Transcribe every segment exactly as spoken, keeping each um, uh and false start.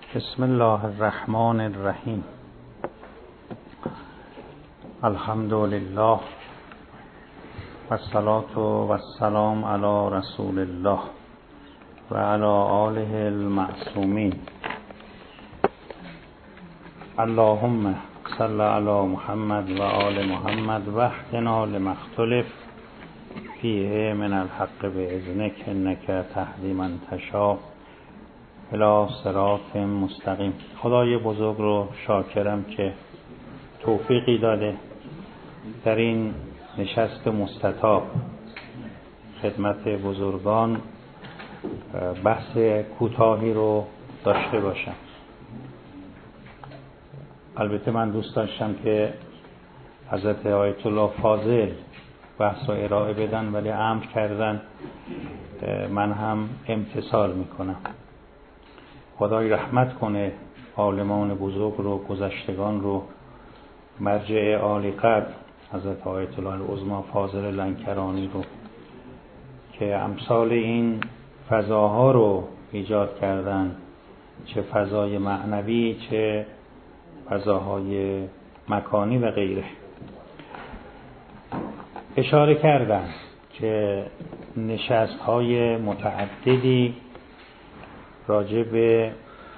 بسم الله الرحمن الرحیم. الحمد لله و الصلاة و السلام علی رسول الله و علی آله المعصومین. اللهم صل علی محمد و آل محمد و اهدنا لما اختلف فیه من الحق باذنک انک تهدی من تشاء الی صراط مستقیم. خدای بزرگ رو شاکرم که توفیقی داده در این نشست مستطاب خدمت بزرگان بحث کوتاهی رو داشته باشم. البته من دوست داشتم که حضرت آیت الله فاضل بحث رو ارائه بدن، ولی امر کردن، من هم امتثال میکنم. خدای رحمت کنه عالمان بزرگ رو، گذشتگان رو، مرجع عالی قدر حضرت آیت الله العظمی فاضل لنکرانی رو که امثال این فضاها رو ایجاد کردن، چه فضای معنوی چه فضاهای مکانی و غیره. اشاره کردن که نشست‌های متعددی راجع به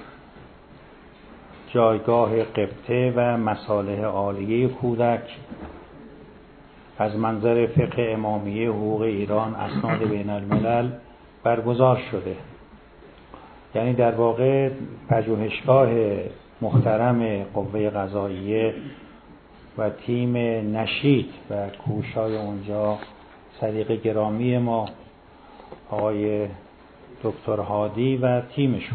جایگاه قبطه و مصالح عالیه کودک از منظر فقه امامیه حقوق ایران اسناد بین الملل برگزار شده. یعنی در واقع پژوهشگاه محترم قوه قضاییه و تیم نشید و کوشای اونجا صدیق گرامی ما آقای دکتر هادی و تیمشون.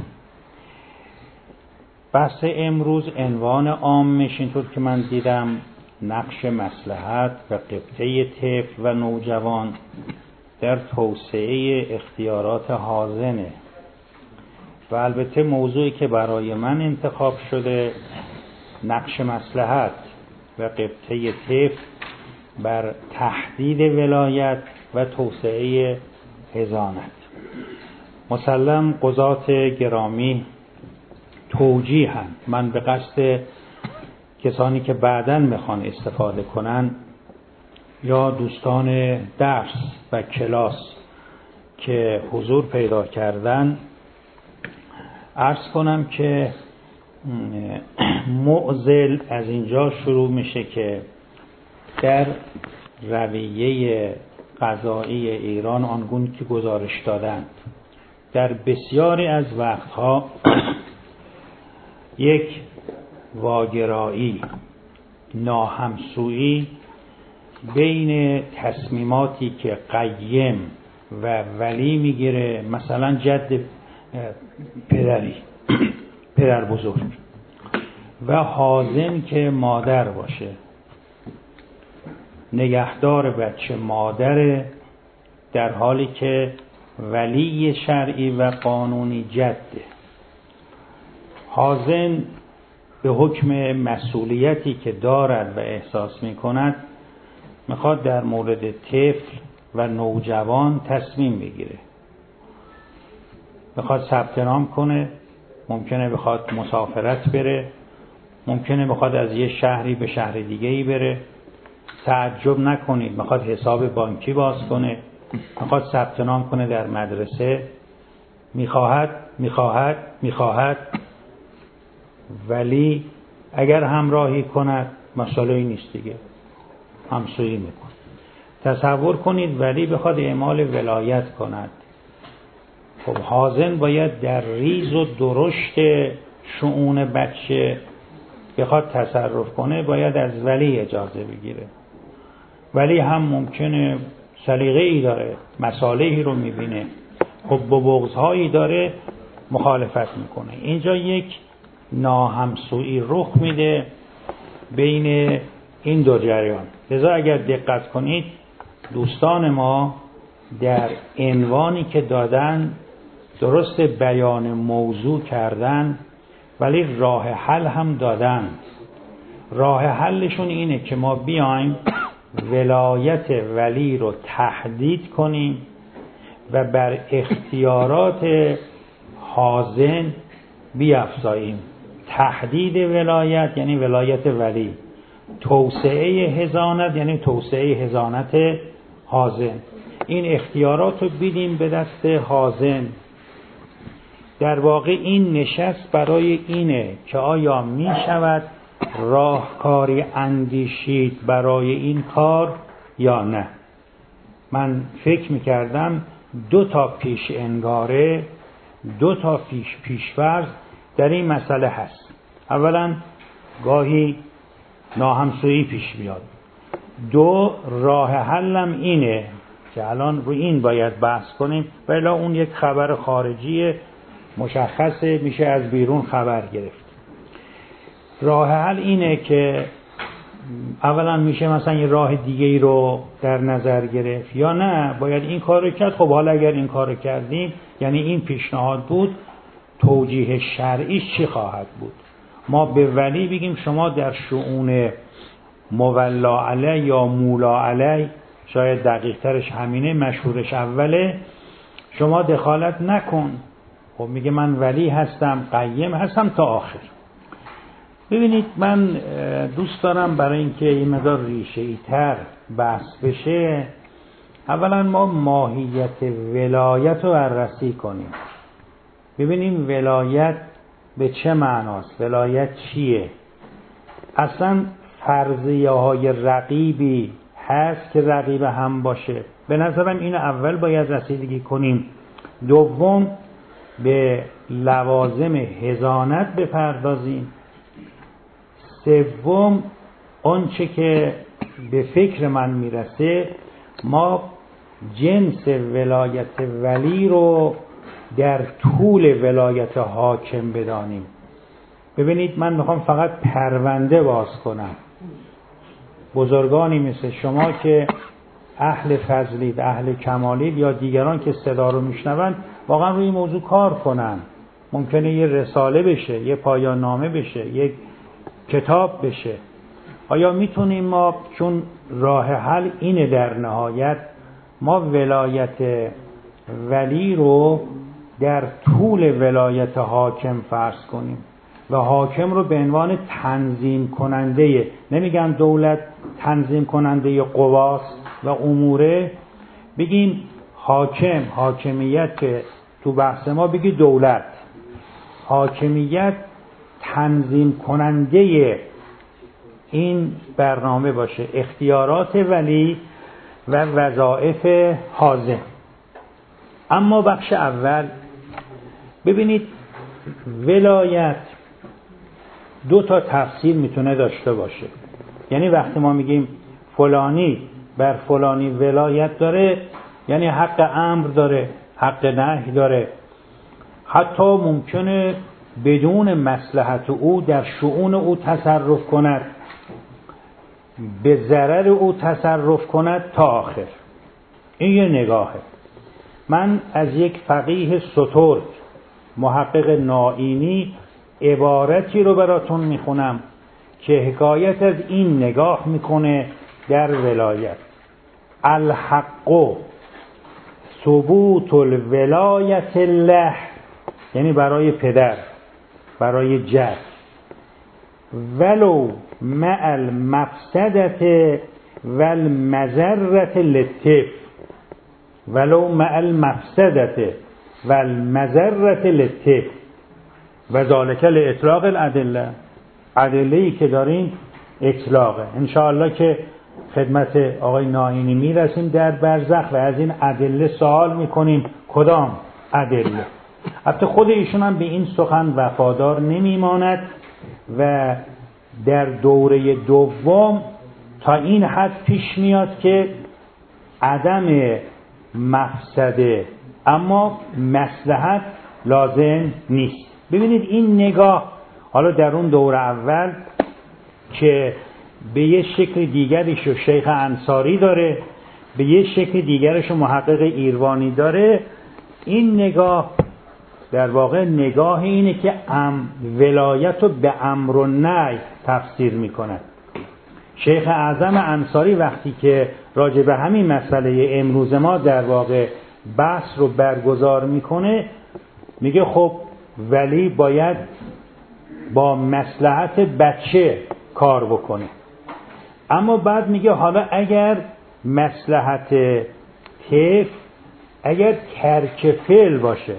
بحث امروز عنوان عامش اینطور که من دیدم نقش مصلحت و قبطه طفل و نوجوان در توسعه اختیارات حاضنه و البته موضوعی که برای من انتخاب شده نقش مصلحت و قبطه طفل بر تحدید ولایت و توسعه حضانت. مسلم قضات گرامی توجیهن، من به قصد کسانی که بعداً میخوان استفاده کنن یا دوستان درس و کلاس که حضور پیدا کردن عرض کنم که معضل از اینجا شروع میشه که در رویه قضایی ایران آنگونه که گزارش دادند در بسیاری از وقتها یک واگرایی، ناهمسویی بین تصمیماتی که قیم و ولی میگیره، مثلا جد پدری پدر بزرگ و حاضن که مادر باشه، نگهدار بچه مادر، در حالی که ولی شرعی و قانونی جده. حاضن به حکم مسئولیتی که دارد و احساس می کند میخواد در مورد طفل و نوجوان تصمیم بگیره. میخواد ثبت نام کنه، ممکنه بخواد مسافرت بره، ممکنه بخواد از یه شهری به شهر دیگه‌ای بره. تعجب نکنید میخواد حساب بانکی باز کنه، میخواد ثبت نام کنه در مدرسه، میخواهد میخواهد میخواهد ولی اگر همراهی کند مسئله نیست دیگه، همسویی میکن. تصور کنید ولی بخواد اعمال ولایت کند، خب حاضن باید در ریز و درشت شؤون بچه بخواد تصرف کنه باید از ولی اجازه بگیره. ولی هم ممکنه سلیقه‌ای داره، مصالحی رو میبینه، خب با بغض‌هایی داره، مخالفت میکنه. اینجا یک ناهمسویی رخ میده بین این دو جریان. لذا اگر دقت کنید دوستان ما در عنوانی که دادن درست بیان موضوع کردن ولی راه حل هم دادن. راه حلشون اینه که ما بیایم ولایت ولی رو تحدید کنیم و بر اختیارات حاضن بیافزاییم. تحدید ولایت یعنی ولایت ولی، توسعه حضانت یعنی توسعه حضانت حاضن. این اختیارات رو بیدیم به دست حاضن. در واقع این نشست برای اینه که آیا می شود راهکاری اندیشید برای این کار یا نه. من فکر می کردم دو تا پیش انگاره، دو تا پیش پیش‌فرض در این مسئله هست. اولا گاهی ناهمسویی پیش بیاد. دو، راه حلم اینه که الان رو این باید بحث کنیم، ولی اون یک خبر خارجی مشخصه، میشه از بیرون خبر گرفت. راه حل اینه که اولا میشه مثلا یه راه دیگه ای رو در نظر گرفت، یا نه باید این کار رو کرد. خب حالا اگر این کار رو کردیم، یعنی این پیشنهاد بود، توجیه شرعیش چی خواهد بود؟ ما به ولی بگیم شما در شؤون مولا علی یا مولا علی، شاید دقیق ترش همینه، مشهورش اوله، شما دخالت نکن. خب میگه من ولی هستم، قیم هستم تا آخر. ببینید من دوست دارم برای اینکه این مقدار ریشه‌ای تر بحث بشه، اولا ما ماهیت ولایت رو بررسی کنیم. ببینیم ولایت به چه معناست، ولایت چیه. اصلا فرضیه های رقیبی هست که رقیب هم باشه؟ به نظرم این اول باید رسیدگی کنیم. دوم به لوازم حضانت بپردازیم. سوم آنچه که به فکر من میرسه، ما جنس ولایت ولی رو در طول ولایت حاکم بدانیم. ببینید من میخوام فقط پرونده باز کنم. بزرگانی مثل شما که اهل فضلید، اهل کمالید، یا دیگران که صدا رو میشنون، واقعا روی این موضوع کار کنن. ممکنه یه رساله بشه، یه پایان نامه بشه، یک کتاب بشه. آیا میتونیم ما، چون راه حل اینه در نهایت، ما ولایت ولی رو در طول ولایت حاکم فرض کنیم و حاکم رو به عنوان تنظیم کننده، نمیگن دولت، تنظیم کننده قواست و اموره، بگیم حاکم، حاکمیت که تو بحث ما بگی دولت، حاکمیت تنظیم کننده این برنامه باشه، اختیارات ولی و وظایف حاضن. اما بخش اول ببینید، ولایت دو تا تفسیر میتونه داشته باشه. یعنی وقتی ما میگیم فلانی بر فلانی ولایت داره، یعنی حق امر داره، حق نهی داره، حتی ممکنه بدون مصلحت او در شؤون او تصرف کند، به ضرر او تصرف کند تا آخر. این یه نگاهه. من از یک فقیه سترگ، محقق نائینی، عبارتی رو براتون میخونم که حکایت از این نگاه میکنه در ولایت. الحق ثبوت الولایت له، یعنی برای پدر، برای جد، ولو مع المفسدت والمضرة للطفل، ولو مع المفسدت والمضرة للطفل و ذالک لاطلاق الادله. ادله‌ای که داریم اطلاقه. انشاءالله که خدمت آقای نائینی میرسیم در برزخ و از این ادله سوال میکنیم کدام ادله. البته خود ایشون هم به این سخن وفادار نمیماند و در دوره دوم تا این حد پیش میاد که عدم مفسده اما مصلحت لازم نیست. ببینید این نگاه حالا در اون دوره اول که به یه شکل دیگریشو شیخ انصاری داره، به یه شکل دیگرشو محقق ایروانی داره، این نگاه در واقع نگاه اینه که ام ولایت رو به امر و نهی تفسیر میکنه. شیخ اعظم انصاری وقتی که راجع به همین مسئله امروز ما در واقع بحث رو برگزار میکنه، میگه خب ولی باید با مصلحت بچه کار بکنه. اما بعد میگه حالا اگر مصلحت طفل اگر ترک فعل باشه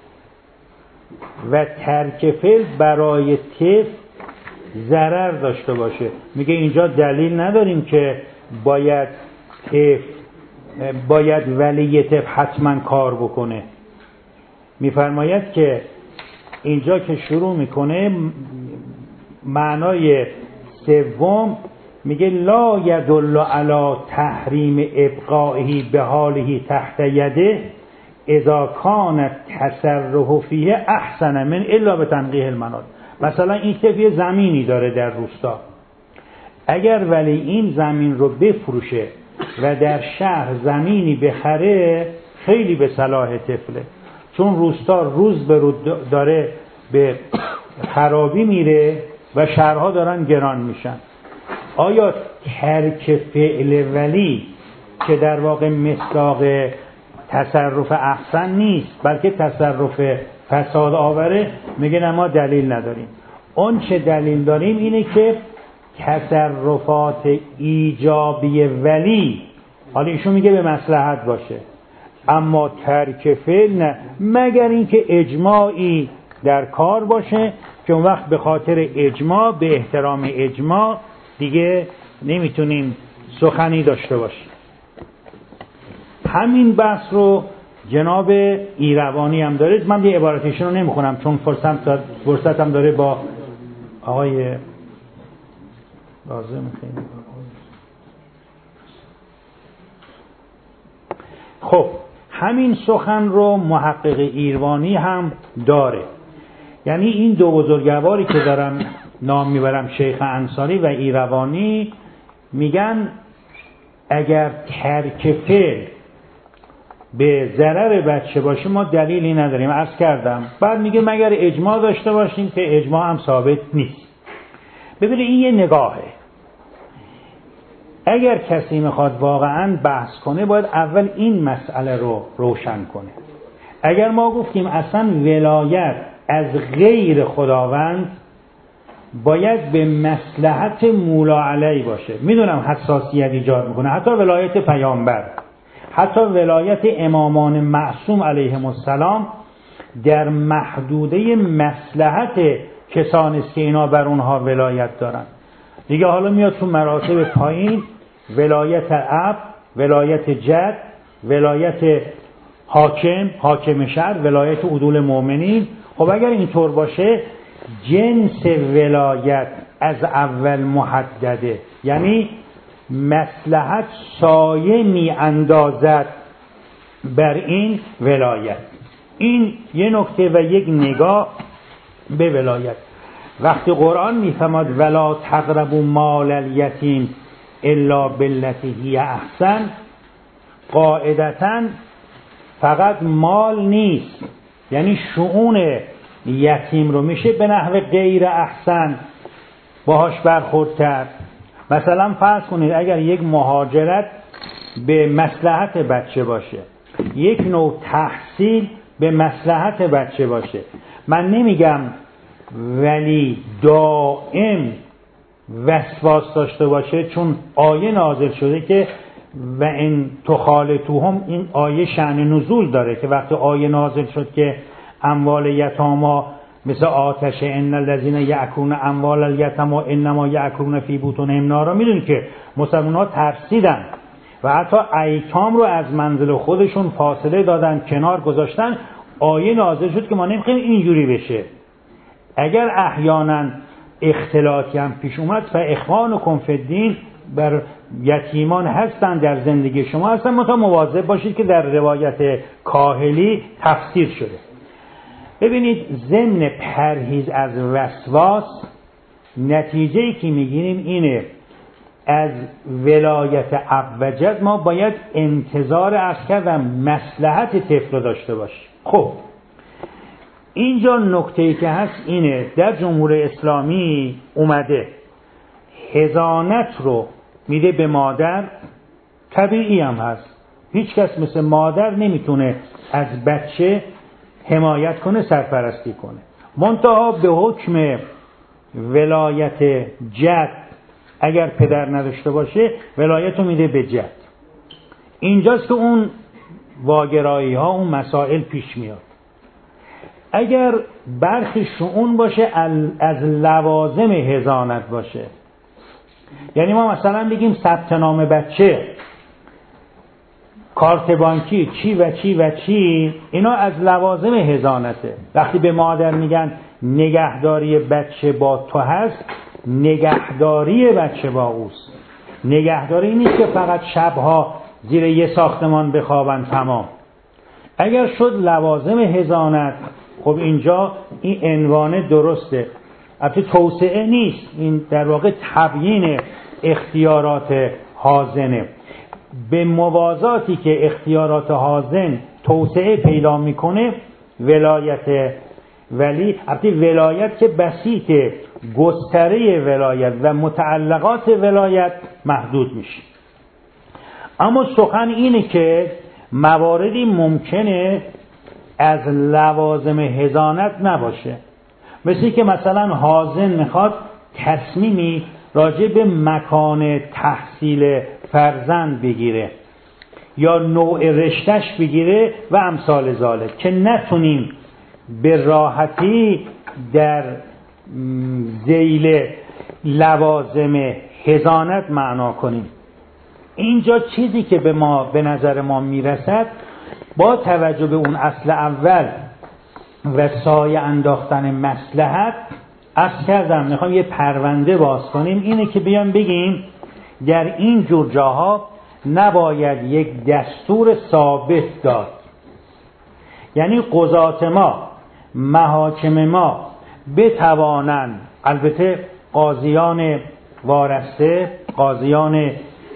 و ترک فعل برای طفل ضرر داشته باشه، میگه اینجا دلیل نداریم که باید طفل باید ولی طفل حتما کار بکنه. میفرماید که اینجا که شروع میکنه معنای سوم میگه لا یدل علی تحریم ابقائه به حاله تحت یده اذا کان التصرف فیه احسن من الا به تنقیح المنال. مثلا این طفل زمینی داره در روستا، اگر ولی این زمین رو بفروشه و در شهر زمینی بخره خیلی به صلاح طفله، چون روستا روز به روز داره به خرابی میره و شهرها دارن گران میشن. آیا ترک فعل ولی که در واقع مصداق تصرف احسن نیست بلکه تصرف فساد آوره؟ میگه نه ما دلیل نداریم. اون چه دلیل داریم اینه که تصرفات ایجابی ولی، حالا ایشون میگه به مصلحت باشه، اما ترک فعل نه، مگر اینکه اجماعی در کار باشه که اون وقت به خاطر اجماع به احترام اجماع دیگه نمیتونیم سخنی داشته باشیم. همین بحث رو جناب ایروانی هم داره. من یه عبارتشون رو نمیخونم چون فرصت داد فرصتم داره با آقای لازم خیلی. خب همین سخن رو محقق ایروانی هم داره. یعنی این دو بزرگواری که دارم نام میبرم، شیخ انصاری و ایروانی، میگن اگر ترک فعل به ضرر بچه باشه ما دلیلی نداریم. عرض کردم بعد میگه مگر اجماع داشته باشیم که اجماع هم ثابت نیست. ببینید این یه نگاهه. اگر کسی میخواد واقعا بحث کنه باید اول این مسئله رو روشن کنه. اگر ما گفتیم اصلا ولایت از غیر خداوند باید به مصلحت مولا علی باشه، میدونم حساسیت ایجاد میکنه، حتی ولایت پیامبر، حتی ولایت امامان معصوم علیهم السلام در محدوده مصلحت کسانی است که اینا بر اونها ولایت دارن. دیگه حالا میاد تو مراتب پایین ولایت اب، ولایت جد، ولایت حاکم، حاکم شهر، ولایت عدول مؤمنین. خب اگر اینطور باشه جنس ولایت از اول محدده، یعنی مصلحت سایه می اندازد بر این ولایت. این یه نکته و یک نگاه به ولایت. وقتی قرآن میفرماد ولا تقربوا مال الیتیم الا بالتی هی احسن، قاعدتاً فقط مال نیست، یعنی شؤون یتیم رو میشه به نحو غیر احسن باهاش برخورد کرد. مثلا فرض کنید اگر یک مهاجرت به مصلحت بچه باشه، یک نوع تحصیل به مصلحت بچه باشه، من نمیگم ولی دائم وسواس داشته باشه، چون آیه نازل شده که و این تخالطوهم، این آیه شأن نزول داره که وقتی آیه نازل شد که اموال یتاما مثل آتش ان الذين یأکلون اموال الیتاما انما یأکلون فی بطونهم نارا، میدونید که مسلمان‌ها ترسیدن و حتی ایتام رو از منزل خودشون فاصله دادن، کنار گذاشتن. آیه نازل شد که ما نمیخوایم اینجوری بشه. اگر احیانا اختلاطی هم پیش اومد فاخوانکم فی الدین، بر یتیمان هستن در زندگی شما هستن، منتها مواظب باشید که در روایت کاهلی تفسیر شده. ببینید ضمن پرهیز از وسواس نتیجه‌ای که میگیریم اینه از ولایت ابوجد ما باید انتظار از کردم مصلحت طفل رو داشته باشیم. خب اینجا نکته‌ای که هست اینه در جمهوری اسلامی اومده حضانت رو میده به مادر، طبیعی هم هست، هیچ کس مثل مادر نمیتونه از بچه حمایت کنه، سرپرستی کنه. منتها به حکم ولایت جد اگر پدر نداشته باشه ولایت رو میده به جد. اینجاست که اون واگرایی ها، اون مسائل پیش میاد. اگر برخی شؤون باشه از لوازم حضانت باشه، یعنی ما مثلا بگیم ثبت نام بچه، کارت بانکی، چی و چی و چی، اینا از لوازم حضانته. وقتی به مادر میگن نگهداری بچه با تو هست، نگهداری بچه با اوست. نگهداری نیست که فقط شبها زیر یه ساختمان بخوابن تمام. اگر شد لوازم حضانت، خب اینجا این عنوان درسته. البته توسعه نیست، این در واقع تبیین اختیارات حاضنه. به موازاتی که اختیارات حاضن توسعه پیدا میکنه، ولایت ولی، البته ولایت که بسیط، گستره ولایت و متعلقات ولایت محدود میشه. اما سخن اینه که مواردی ممکنه از لوازم حضانت نباشه، مثل که مثلا حاضن میخواد تصمیمی راجع به مکان تحصیل فرزند بگیره یا نوع رشتش بگیره و امثال ذالک، که نتونیم به راحتی در ذیل لوازم حضانت معنا کنیم. اینجا چیزی که به ما به نظر ما میرسد، با توجه به اون اصل اول و سایه انداختن مصلحت، عرض کردم میخوام یه پرونده باز کنیم، اینه که بیان بگیم در این جور جاها نباید یک دستور ثابت داد. یعنی قضات ما، محاکم ما بتوانند، البته قاضیان وارسته، قاضیان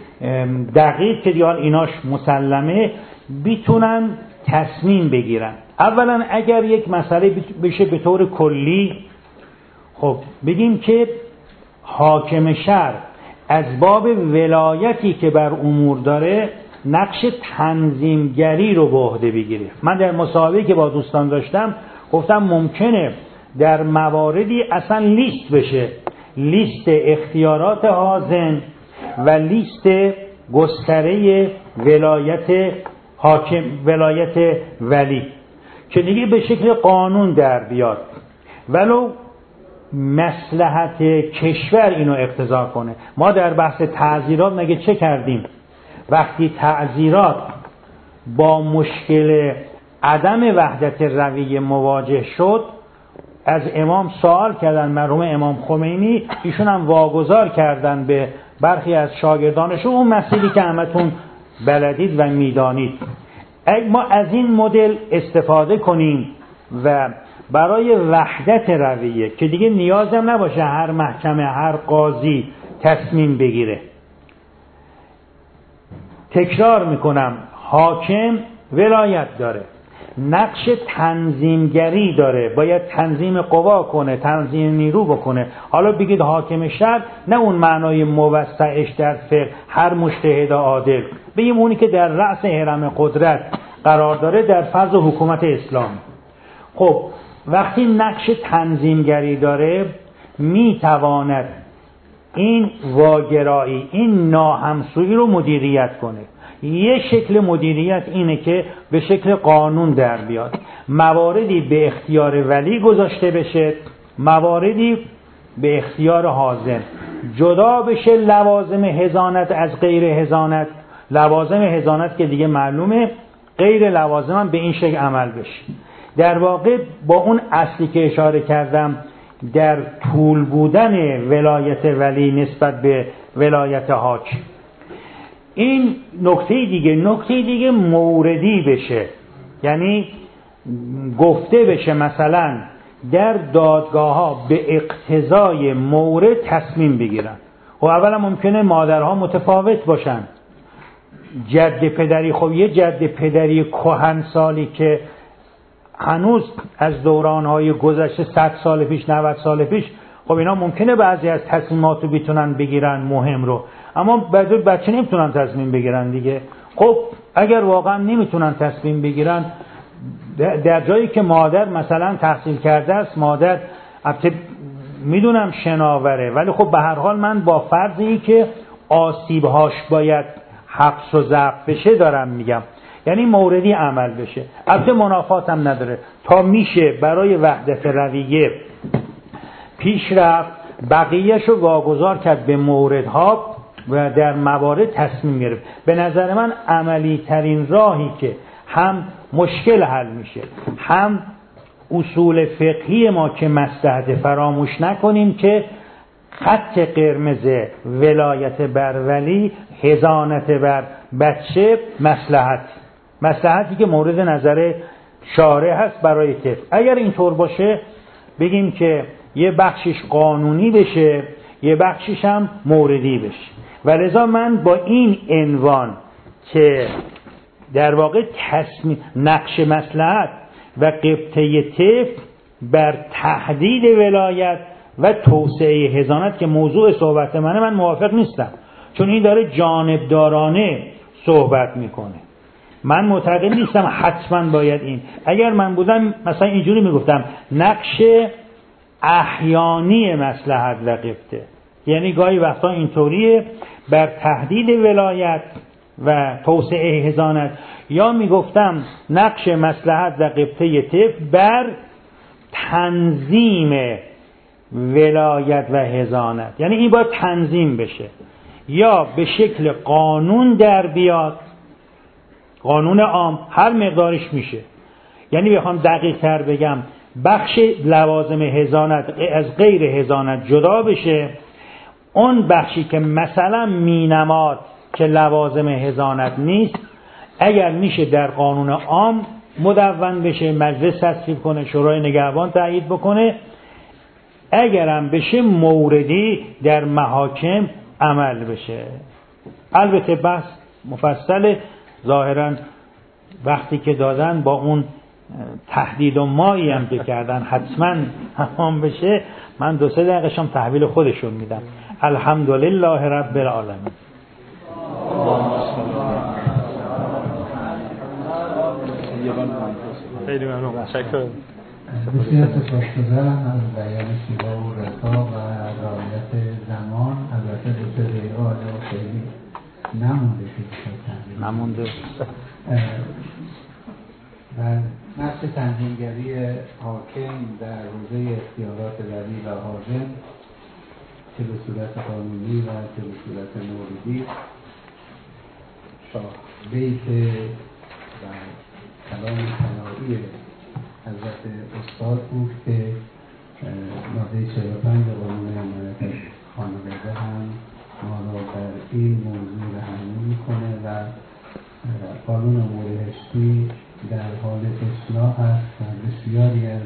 دقیق که دیال ایناش مسلمه، بیتونن تصمیم بگیرن. اولا اگر یک مسئله بشه به طور کلی، خب بگیم که حاکم شهر از باب ولایتی که بر امور داره نقش تنظیمگری رو به عهده بگیره. من در مصاحبه‌ای که با دوستان داشتم گفتم ممکنه در مواردی اصلا لیست بشه، لیست اختیارات حاضن و لیست گستره ولایت حاکم، ولایت ولی، که دیگه به شکل قانون در بیاد، ولو مصلحت کشور اینو اقتضا کنه. ما در بحث تعزیرات مگه چه کردیم؟ وقتی تعزیرات با مشکل عدم وحدت رویه مواجه شد، از امام سوال کردن، مرحوم امام خمینی، ایشون هم واگذار کردن به برخی از شاگردانشون اون مسئله که همتون بلدید و میدانید. اگه ما از این مدل استفاده کنیم و برای وحدت رویه که دیگه نیازم نباشه هر محکمه، هر قاضی تصمیم بگیره. تکرار میکنم، حاکم ولایت داره، نقش تنظیمگری داره، باید تنظیم قوا کنه، تنظیم نیرو بکنه. حالا بگید حاکم شهر، نه اون معنای موسعش در فقه هر مجتهد عادل، بگیم اونی که در رأس هرم قدرت قرار داره در فرض حکومت اسلام. خب وقتی نقش تنظیمگری داره، میتواند این واگرایی، این ناهمسویی رو مدیریت کنه. یه شکل مدیریت اینه که به شکل قانون در بیاد، مواردی به اختیار ولی گذاشته بشه، مواردی به اختیار حاضن، جدا بشه لوازم حضانت از غیر حضانت. لوازم حضانت که دیگه معلومه، غیر لوازم هم به این شکل عمل بشه. در واقع با اون اصلی که اشاره کردم در طول بودن ولایت ولی نسبت به ولایت حاکم، این نکته دیگه. نکته دیگه موردی بشه، یعنی گفته بشه مثلا در دادگاه ها به اقتضای مورد تصمیم بگیرن. خب اولا ممکنه مادرها متفاوت باشن، جد پدری، خب یه جد پدری کهنسالی که هنوز از دورانهای گذشته صد سال پیش، نود سال پیش، خب اینا ممکنه بعضی از تصمیمات رو بتونن بگیرن مهم رو، اما بعضی بچه نمیتونن تصمیم بگیرن دیگه. خب اگر واقعا نمیتونن تصمیم بگیرن، در جایی که مادر مثلا تحصیل کرده است، مادر البته میدونم شناوره، ولی خب به هر حال من با فرضی که آسیبهاش باید حبس و ضبط بشه دارم میگم، یعنی موردی عمل بشه. البته منافات هم نداره، تا میشه برای وحدت رویه پیش رفت، بقیهشو واگذار کرد به موردها و در موارد تصمیم گرفت. به نظر من عملی ترین راهی که هم مشکل حل میشه، هم اصول فقهی ما که مصلحت، فراموش نکنیم که خط قرمز ولایت بر ولی، حضانت بر بچه، مصلحت مصلحتی که مورد نظر شارع هست برای طفل. اگر اینطور باشه بگیم که یه بخشش قانونی بشه، یه بخشش هم موردی بشه. ولذا من با این عنوان که در واقع تصمیم نقش مصلحت و قبطه طفل بر تحدید ولایت و توسعه حضانت که موضوع صحبت منه، من موافق نیستم، چون این داره جانبدارانه صحبت میکنه. من معتقد نیستم حتما باید این. اگر من بودم مثلا اینجوری میگفتم نقش احیانی مصلحت و قبطه، یعنی گاهی وقتا اینطوریه بر تحدید ولایت و توسعه حضانت، یا میگفتم نقش مصلحت و قبطه طفل بر تنظیم ولایت و حضانت، یعنی این باید تنظیم بشه یا به شکل قانون در بیاد، قانون عام هر مقدارش میشه. یعنی بخوام دقیق تر بگم بخش لوازم حضانت از غیر حضانت جدا بشه، اون بخشی که مثلا مینماد که لوازم حضانت نیست اگر میشه در قانون عام مدون بشه، مجلس تصویب کنه، شورای نگهبان تایید بکنه، اگرم بشه موردی در محاکم عمل بشه. البته بحث مفصل، ظاهرا وقتی که دادن با اون تهدید و مایی هم که کردن حتما همون بشه، من دو سه دقیقه شم تحویل خودشون میدم. الحمدلله رب العالمین. خیلی ممنون، متشکرم. بسیار سپاسگزارم از بیان زیبا و رسا و رعایت زمان. البته دو سه دقیقه آنها خیلی نمونده که نمونده و نقش تنظیمگری حاکم در حوزه اختیارات ولی و حاکم، چه به صورت قانونی و چه به صورت موردی، بیت و کلام طلایی حضرت استاد بود که ماده چهل و پنج قانون حمایت خانواده هم ما را در این موضوع رهنمایی میکنه و قانون امور هشتی در حال اصلاح است و بسیاری از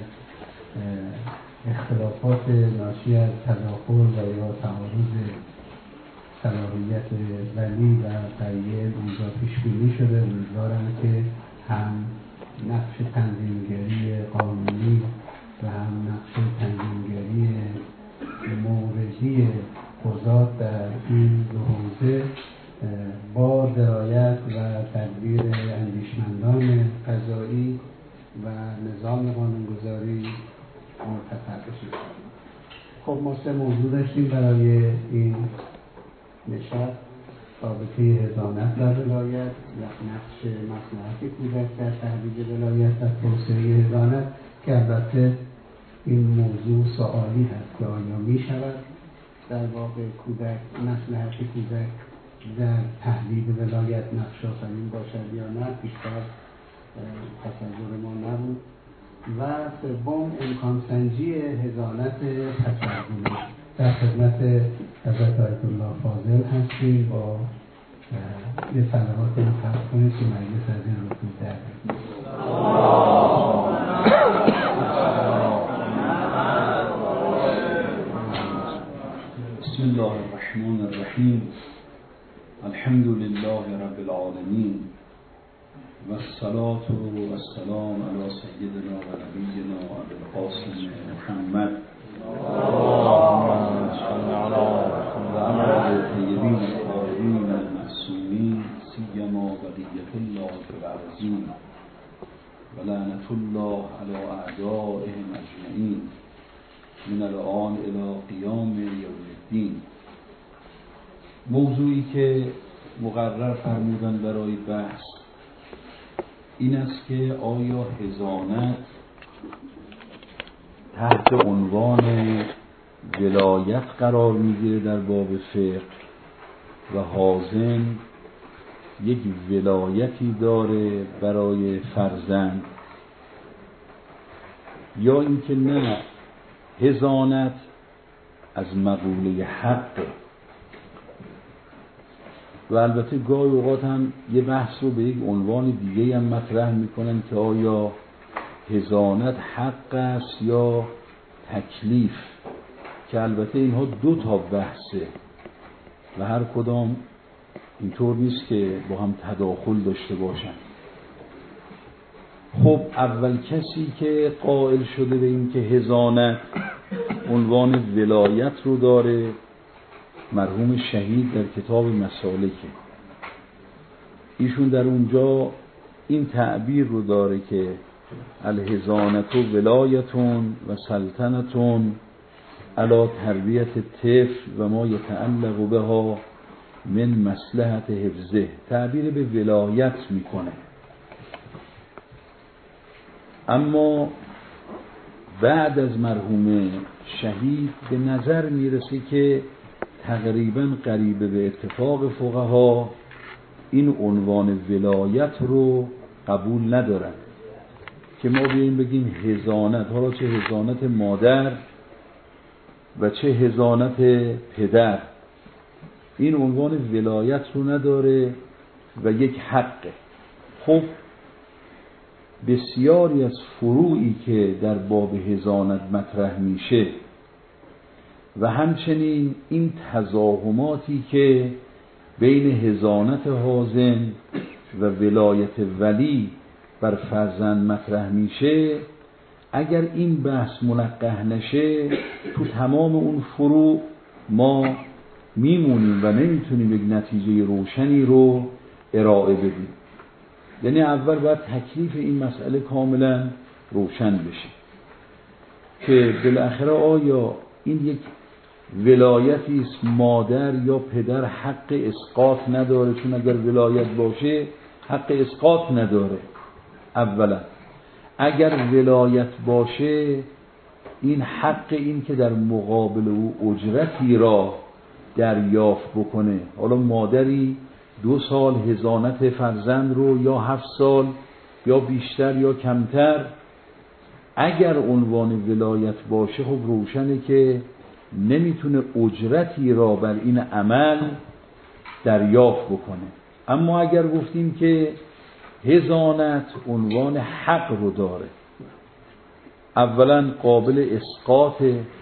اختلافات ناشی از تداخل و یا تعارض صلاحیت ولی و قریه اونجا پیش بینی شده. امیدوارم که هم نقش تنظیمگری قانونی و هم نقش تنظیمگری موردی قضات در این دو حوزه با درایت و تدبیر اندیشمندان قضایی و نظام قانونگذاری مرتفع بشه. خب ما سه موضوع داشتیم برای این نشست: رابطه حضانت و ولایت، نقش مصلحت کودک در تحدید ولایت و توسعه حضانت، که البته این موضوع سوالی هست که آیا می شود در واقع کودک، مصلحت کودک در تحدید ولایت نقش آفرین باشد یا نه، بیشتر تصور ما نبود. و سوم امکان سنجی حضانت پس‌ازگونه. در خدمت حضرت آیت الله فاضل هستیم با یه صلوات مخصوص کنید که مجلس از این رسول در بسم الله الرحمن الرحیم. الحمد لله رب العالمین و الصلاة و السلام علی سیدنا و نبینا و ابی القاسم محمد و علی الطیبین الطاهرین المعصومین سیما بقیة الله فی الارضین و لعنت الله علی اعدائهم اجمعین من الآن الی قیام یوم الدین. موضوعی که مقرر فرمودن برای بحث این است که آیا حضانت تحت عنوان ولایت قرار میگیره در باب فقه و حاضن یک ولایتی داره برای فرزند، یا اینکه نه، حضانت از مقوله حقه. و البته گاهی اوقات هم یه بحث رو به یک عنوان دیگه هم مطرح میکنن که آیا حضانت حق است یا تکلیف، که البته اینها دو تا بحثه و هر کدام اینطور نیست که با هم تداخل داشته باشن. خب اول کسی که قائل شده به این که حضانت عنوان ولایت رو داره مرحوم شهید در کتاب مسالکه. ایشون در اونجا این تعبیر رو داره که الحضانت ولایتون و سلطنتون علی تربیت طفل و ما یتعلق بها من مصلحت حفظه. تعبیر به ولایت میکنه. اما بعد از مرحوم شهید به نظر میرسه که تقریبا قریب به اتفاق فقها این عنوان ولایت رو قبول ندارن که ما بیاییم بگیم حضانت، حالا چه حضانت مادر و چه حضانت پدر، این عنوان ولایت رو نداره و یک حقه. خب بسیاری از فروعی که در باب حضانت مطرح میشه و همچنین این تزاحماتی که بین حضانت حاضن و ولایت ولی بر فرزند مطرح میشه، اگر این بحث منقح نشه تو تمام اون فروع ما میمونیم و نمیتونیم یک نتیجه روشنی رو ارائه بدیم. یعنی اول باید تکلیف این مسئله کاملا روشن بشه که بالاخره آیا این یک ولایتی است مادر یا پدر حق اسقاط نداره، چون اگر ولایت باشه حق اسقاط نداره. اولا اگر ولایت باشه این حق این که در مقابل او اجرتی را دریافت بکنه، حالا مادری دو سال حضانت فرزند رو یا هفت سال یا بیشتر یا کمتر، اگر عنوان ولایت باشه خب روشنه که نمیتونه اجرتی را بر این عمل دریافت بکنه. اما اگر گفتیم که حضانت عنوان حق رو داره، اولا قابل اسقاط،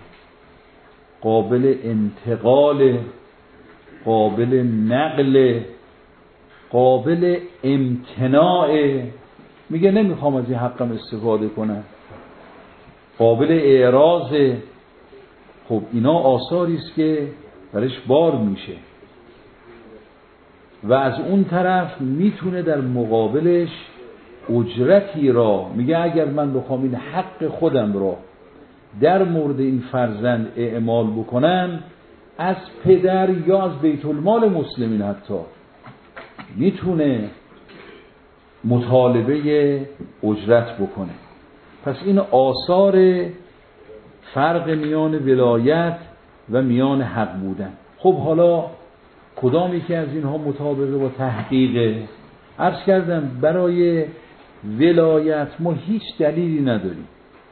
قابل انتقال، قابل نقل، قابل امتناع، میگه نمیخوام از این حقم استفاده کنم، قابل اعراض. خب اینا آثاری است که برش بار میشه و از اون طرف میتونه در مقابلش اجرتی را، میگه اگر من بخوام این حق خودم را در مورد این فرزند اعمال بکنم، از پدر یا از بیت المال مسلمین حتی میتونه مطالبه اجرت بکنه. پس این آثار فرق میان ولایت و میان حق بودن. خب حالا کدامی که از اینها مطابقه با تحقیقه؟ عرض کردم برای ولایت ما هیچ دلیلی نداریم،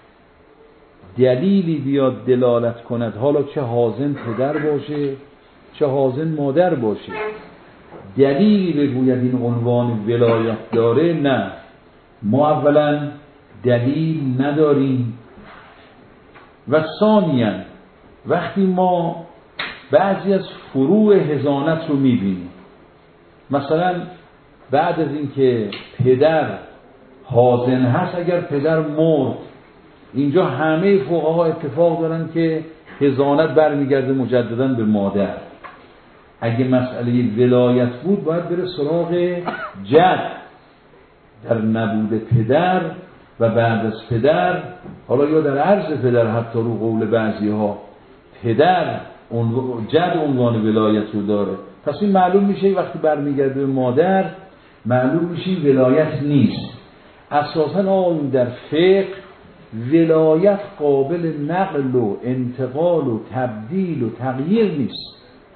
دلیلی بیاد دلالت کند، حالا چه حاضن پدر باشه چه حاضن مادر باشه، دلیلی بگوید این عنوان ولایت داره، نه، ما اولا دلیل نداریم. و ثانیاً وقتی ما بعضی از فروع حضانت رو میبینیم، مثلا بعد از اینکه پدر حاضن هست، اگر پدر مرد، اینجا همه فقها اتفاق دارن که حضانت برمیگرده مجددا به مادر. اگه مسئله ولایت بود باید بره سراغ جد. در نبود پدر و بعد از پدر، حالا یا در عرض پدر حتی رو قول بعضی ها پدر جد عنوان ولایت رو داره، پس این معلوم میشه وقتی برمیگرده به مادر معلوم میشه ولایت نیست. اساساً آن در فقه ولایت قابل نقل و انتقال و تبدیل و تغییر نیست.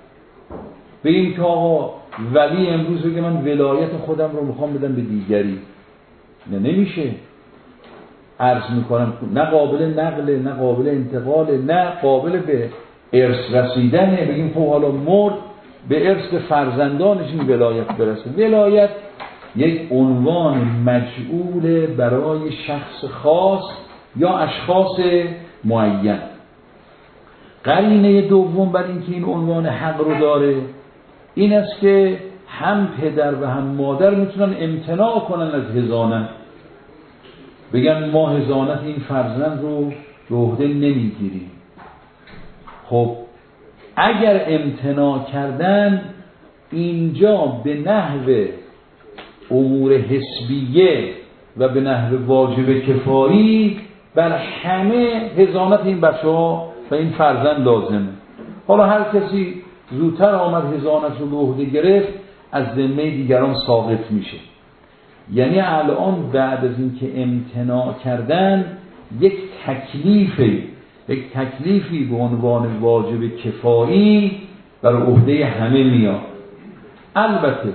به این که آقا ولی امروز بگه من ولایت خودم رو میخوام بدم به دیگری، نه نمیشه. عرض میکنم نه قابل نقل، نه قابل انتقال، نه قابل به ارث رسیدنه. بگیم خب حالا مرد به ارث به فرزندانش این ولایت برسه. ولایت یک عنوان مجعول برای شخص خاص یا اشخاص معین. قرینه دوم بر اینکه این عنوان حق رو داره این است که هم پدر و هم مادر میتونن امتناع کنن از حضانت، بگن ما حضانت این فرزند رو به عهده نمیگیریم. خب اگر امتناع کردن اینجا به نحو امور حسبیه و به نحو واجب کفایی بر همه حضانت این بچه ها و این فرزند لازمه. حالا هر کسی زودتر آمد حضانت رو به عهده گرفت از ذمه دیگران ساقط میشه. یعنی الان بعد از اینکه امتناع کردن یک تکلیفی یک تکلیفی به عنوان واجب کفایی بر عهده همه میاد. البته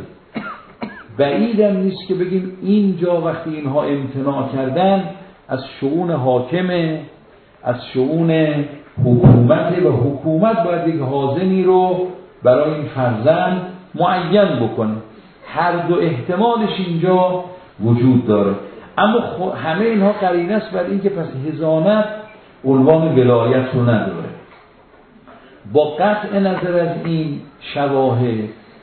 بعیدم نیست که بگیم اینجا وقتی اینها امتناع کردن از شؤون حاکمه، از شؤون حکومت و حکومت باید یک حازمی رو برای این فرزند معین بکنه. هر دو احتمالش اینجا وجود داره، اما همه اینها قرینه است بر این که پس حضانت عنوان ولایت رو نداره. با قطع نظر از این شواهد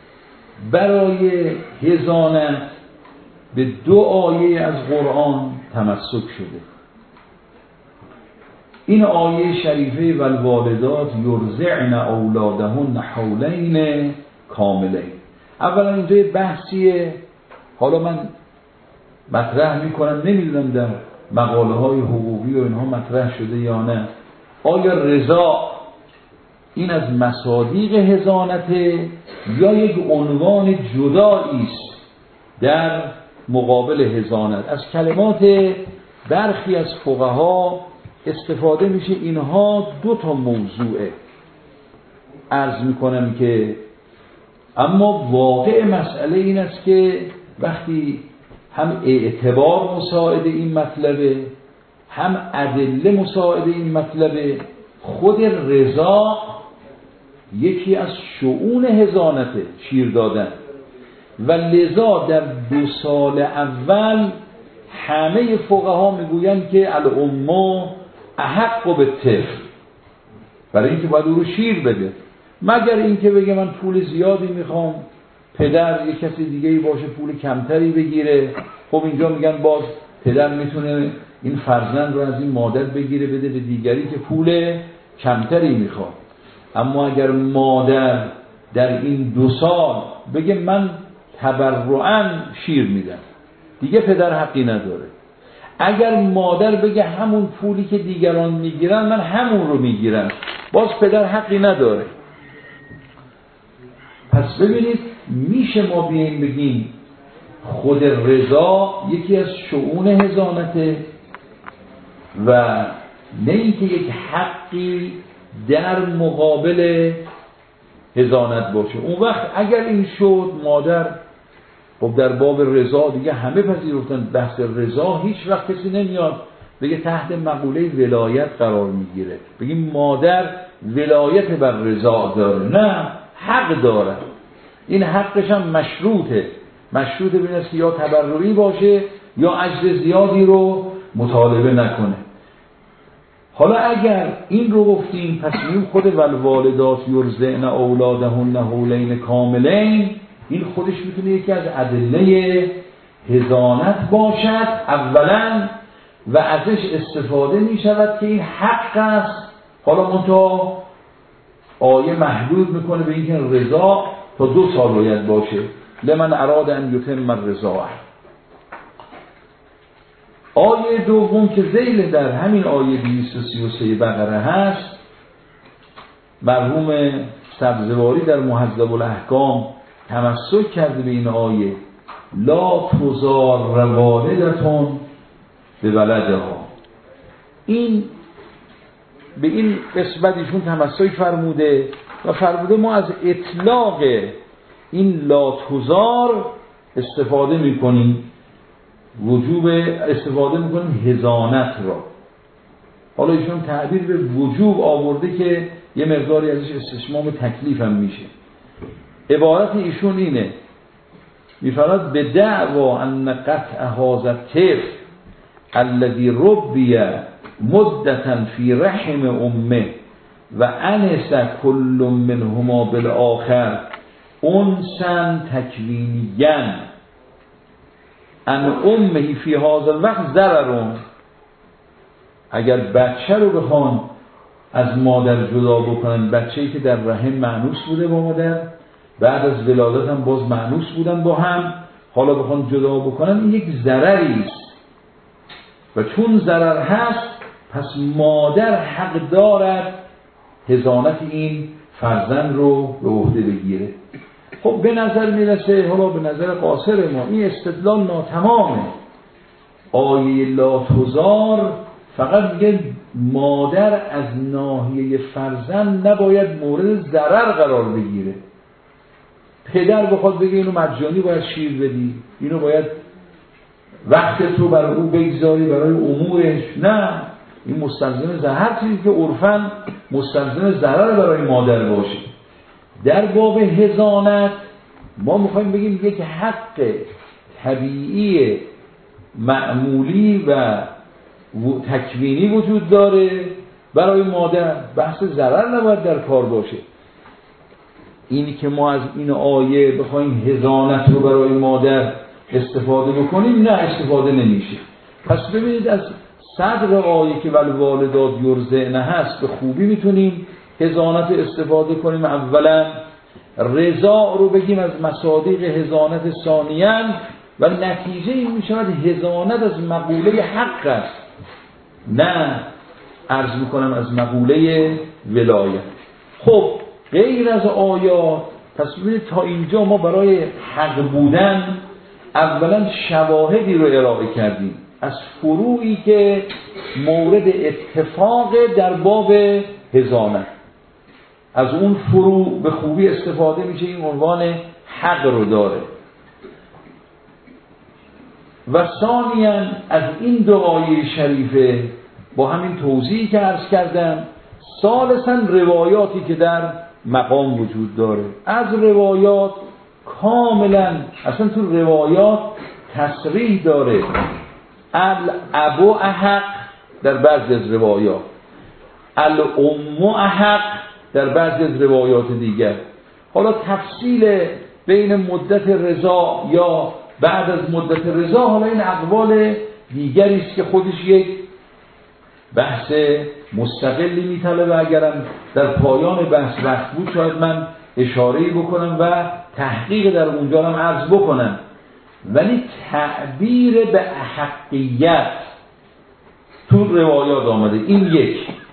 برای حضانت به دو آیه از قرآن تمسک شده. این آیه شریفه والوالدات یرضعن اولادهن حولین کاملین. اولا اینجا یه بحثیه، حالا من مطرح میکنم، نمیدونم در مقاله های حقوقی و اینها مطرح شده یا نه، آیا رضا این از مصادیق حضانته یا یک عنوان جدایی است در مقابل حضانت؟ از کلمات برخی از فقها استفاده میشه اینها دو تا موضوعه. عرض میکنم که اما واقع مسئله این است که وقتی هم اعتبار مساعد این مطلبه هم ادله مساعد این مطلبه، خود رضا یکی از شؤون حضانته، شیر دادن، و لذا در دو سال اول همه فقها میگویند که الامه احق بالطفل، برای اینکه باید او رو شیر بده، مگر اینکه بگه من پول زیادی میخوام، پدر یک کسی دیگه‌ای باشه پول کمتری بگیره. خب اینجا میگن باز پدر میتونه این فرزند رو از این مادر بگیره بده به دیگری که پول کمتری میخواد. اما اگر مادر در این دو سال بگه من تبرعاً شیر میدم، دیگه پدر حقی نداره. اگر مادر بگه همون پولی که دیگران میگیرن من همون رو میگیرم، باز پدر حقی نداره. پس ببینید میشه ما بیاییم بگیم خود رضا یکی از شؤون حضانته و نه اینکه یک حقی در مقابل حضانت باشه. اون وقت اگر این شد مادر، خب در باب رضا دیگه همه پذیرفتن بحث رضا، هیچ وقت کسی نمیاد بگه تحت مقوله ولایت قرار میگیره بگیم مادر ولایت بر رضا داره، نه، حق داره. این حقش هم مشروطه، مشروط به این است که یا تبرعی باشه یا اجر زیادی رو مطالبه نکنه. حالا اگر این رو گفتیم پس میگیم خود والوالدات یرضعن اولادهن حولین کاملین، این خودش میتونه یکی از ادله حضانت باشد اولا و ازش استفاده میشود که این حق است. حالا منتها آیه محدود میکنه به اینکه رضا تا دو سال باید باشه، لمن اراد ان یتم الرضاعه. آیه دوم که ذیل در همین آیه دویست و سی و سه بقره هست، مرحوم سبزواری در مهذب الاحکام تمسک کرده به این آیه، لا تضار والدتون به ولدها. این به این قسمت ایشون تمسک فرموده و فرموده ما از اطلاق این لا تضار استفاده میکنیم، وجوب استفاده میکنیم هضانت را. حالا ایشون تعبیر به وجوب آورده که یه مقداری ازش استشمام تکلیف هم میشه. عبارت ایشون اینه، میفرماد به دعوا ان قطع هذا الطفل الذي ربي مدة في رحم امه و انس كل منهما بالآخر انسا تکوینیا ان امه فی هذا الوقت ضررون. اگر بچه رو بخوان از مادر جدا بکنن، بچه‌ای که در رحم مأنوس بوده با مادر، بعد از ولادت هم باز مأنوس بودن با هم، حالا بخوان جدا بکنن، این یک ضرری است و چون ضرر هست پس مادر حق دارد حضانت این فرزند رو به عهده بگیره. خب به نظر میرسه، حالا به نظر قاصر ما این استدلال ناتمامه. آیه لا تضار فقط میگه مادر از ناحیه فرزند نباید مورد ضرر قرار بگیره. پدر بخواد بگه اینو مجانی باید شیر بدی، اینو باید وقتت رو برای او بگذاری برای امورش، نه، این مستلزم ضرر، هر چیزی که عرفاً مستلزم ضرر برای مادر باشه. در باب حضانت ما میخوایم بگیم یک حق طبیعی معمولی و تکوینی وجود داره برای مادر، بحث ضرر نباید در کار باشه. اینی که ما از این آیه بخوایم حضانت رو برای مادر استفاده بکنیم، نه، استفاده نمیشه. پس ببینید از صدر آیه که والوالدات یرضعن هست به خوبی میتونیم حضانت استفاده کنیم. اولا رضاع رو بگیم از مصادیق حضانت، ثانیاً و نتیجه این میشود حضانت از مقوله حق است، نه عرض میکنم از مقوله ولایت. خب غیر از آیات، پس ببینید تا اینجا ما برای حق بودن اولا شواهدی رو ارائه کردیم از فروعی که مورد اتفاق در باب حضانت، از اون فروع به خوبی استفاده میشه، این عنوان حق رو داره. و ثانیاً از این دو آیه شریفه با همین توضیحی که عرض کردم، ثالثاً روایاتی که در مقام وجود داره. از روایات کاملا اصلا تو روایات تصریح داره الابو احق در بعضی از روایات، الام احق در بعضی از روایات دیگر. حالا تفصیل بین مدت رضا یا بعد از مدت رضا، حالا این اقوال دیگری است که خودش یک بحث مستقلی میطلبه. اگرم در پایان بحث وقت بود شاید من اشاره‌ای بکنم و تحقیق در اونجا هم عرض بکنم. ولی تعبیر به احقیت تو روایات آمده، این یک.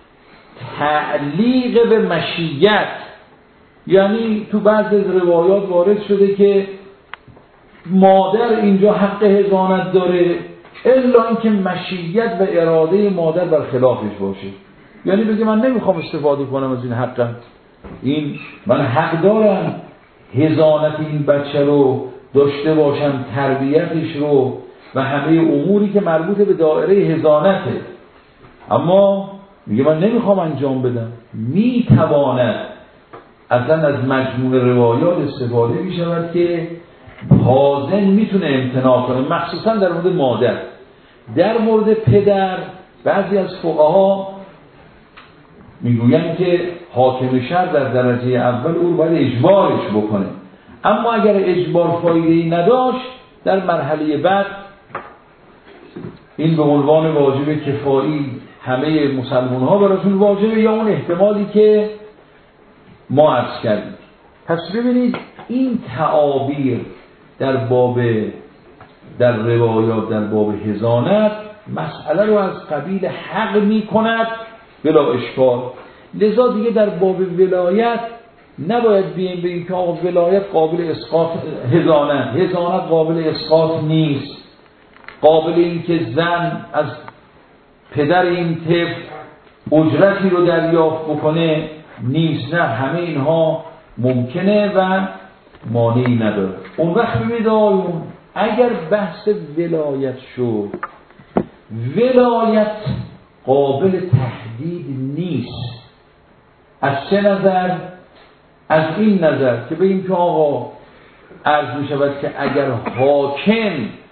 تعلیق به مشیت، یعنی تو بعضی از روایات وارد شده که مادر اینجا حق حضانت داره، الا اینکه مشیت و اراده مادر بر خلافش باشه. یعنی بگه من نمیخوام استفاده کنم از این حقم، این من حق دارم حضانت این بچه رو داشته باشم، تربیتش رو و همه اموری که مربوط به دایره حضانته، اما میگه من نمیخوام انجام بدم. میتواند اصلا از مجموع روایات استفاده میشود که حاضن میتونه امتناع کنه، مخصوصا در مورد مادر. در مورد پدر بعضی از فقها میگویند که حاکم شرع در درجه اول او باید اجبارش بکنه، اما اگر اجبار فایده‌ای نداشت در مرحله بعد این به عنوان واجب کفایی همه مسلمان ها براشون واجبه، یا اون احتمالی که ما عرض کردیم. پس ببینید این تعابیر در باب در روایات در باب حضانت مسئله رو از قبیل حق می کند بلا اشکال. لذا دیگه در باب ولایت نباید بیایم بگیم که آقا ولایت قابل اسقاط، هزانت هزانت قابل اسقاط نیست، قابل این که زن از پدر این طفل اجرتی رو دریافت بکنه نیست. نه، همه اینها ممکنه و مانعی نداره. اون وقت ببینید آقایون، اگر بحث ولایت شد، ولایت قابل تهدید نیست. از چه نظر؟ از این نظر که بگیم که آقا عرض می شود که اگر حاکم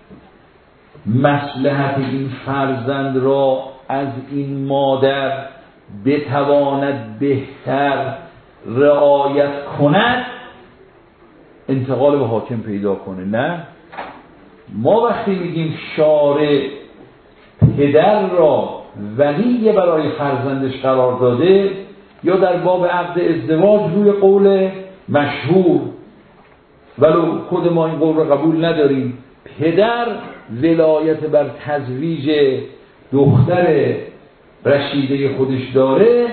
مصلحت این فرزند را از این مادر بتواند بهتر رعایت کند، انتقال به حاکم پیدا کنه. نه، ما وقتی میگیم شارع پدر را ولی برای فرزندش قرار داده، یا در باب عقد ازدواج روی قول مشهور، ولو خود ما این قول را قبول نداریم، پدر ولایت بر تزویج دختر رشیده خودش داره،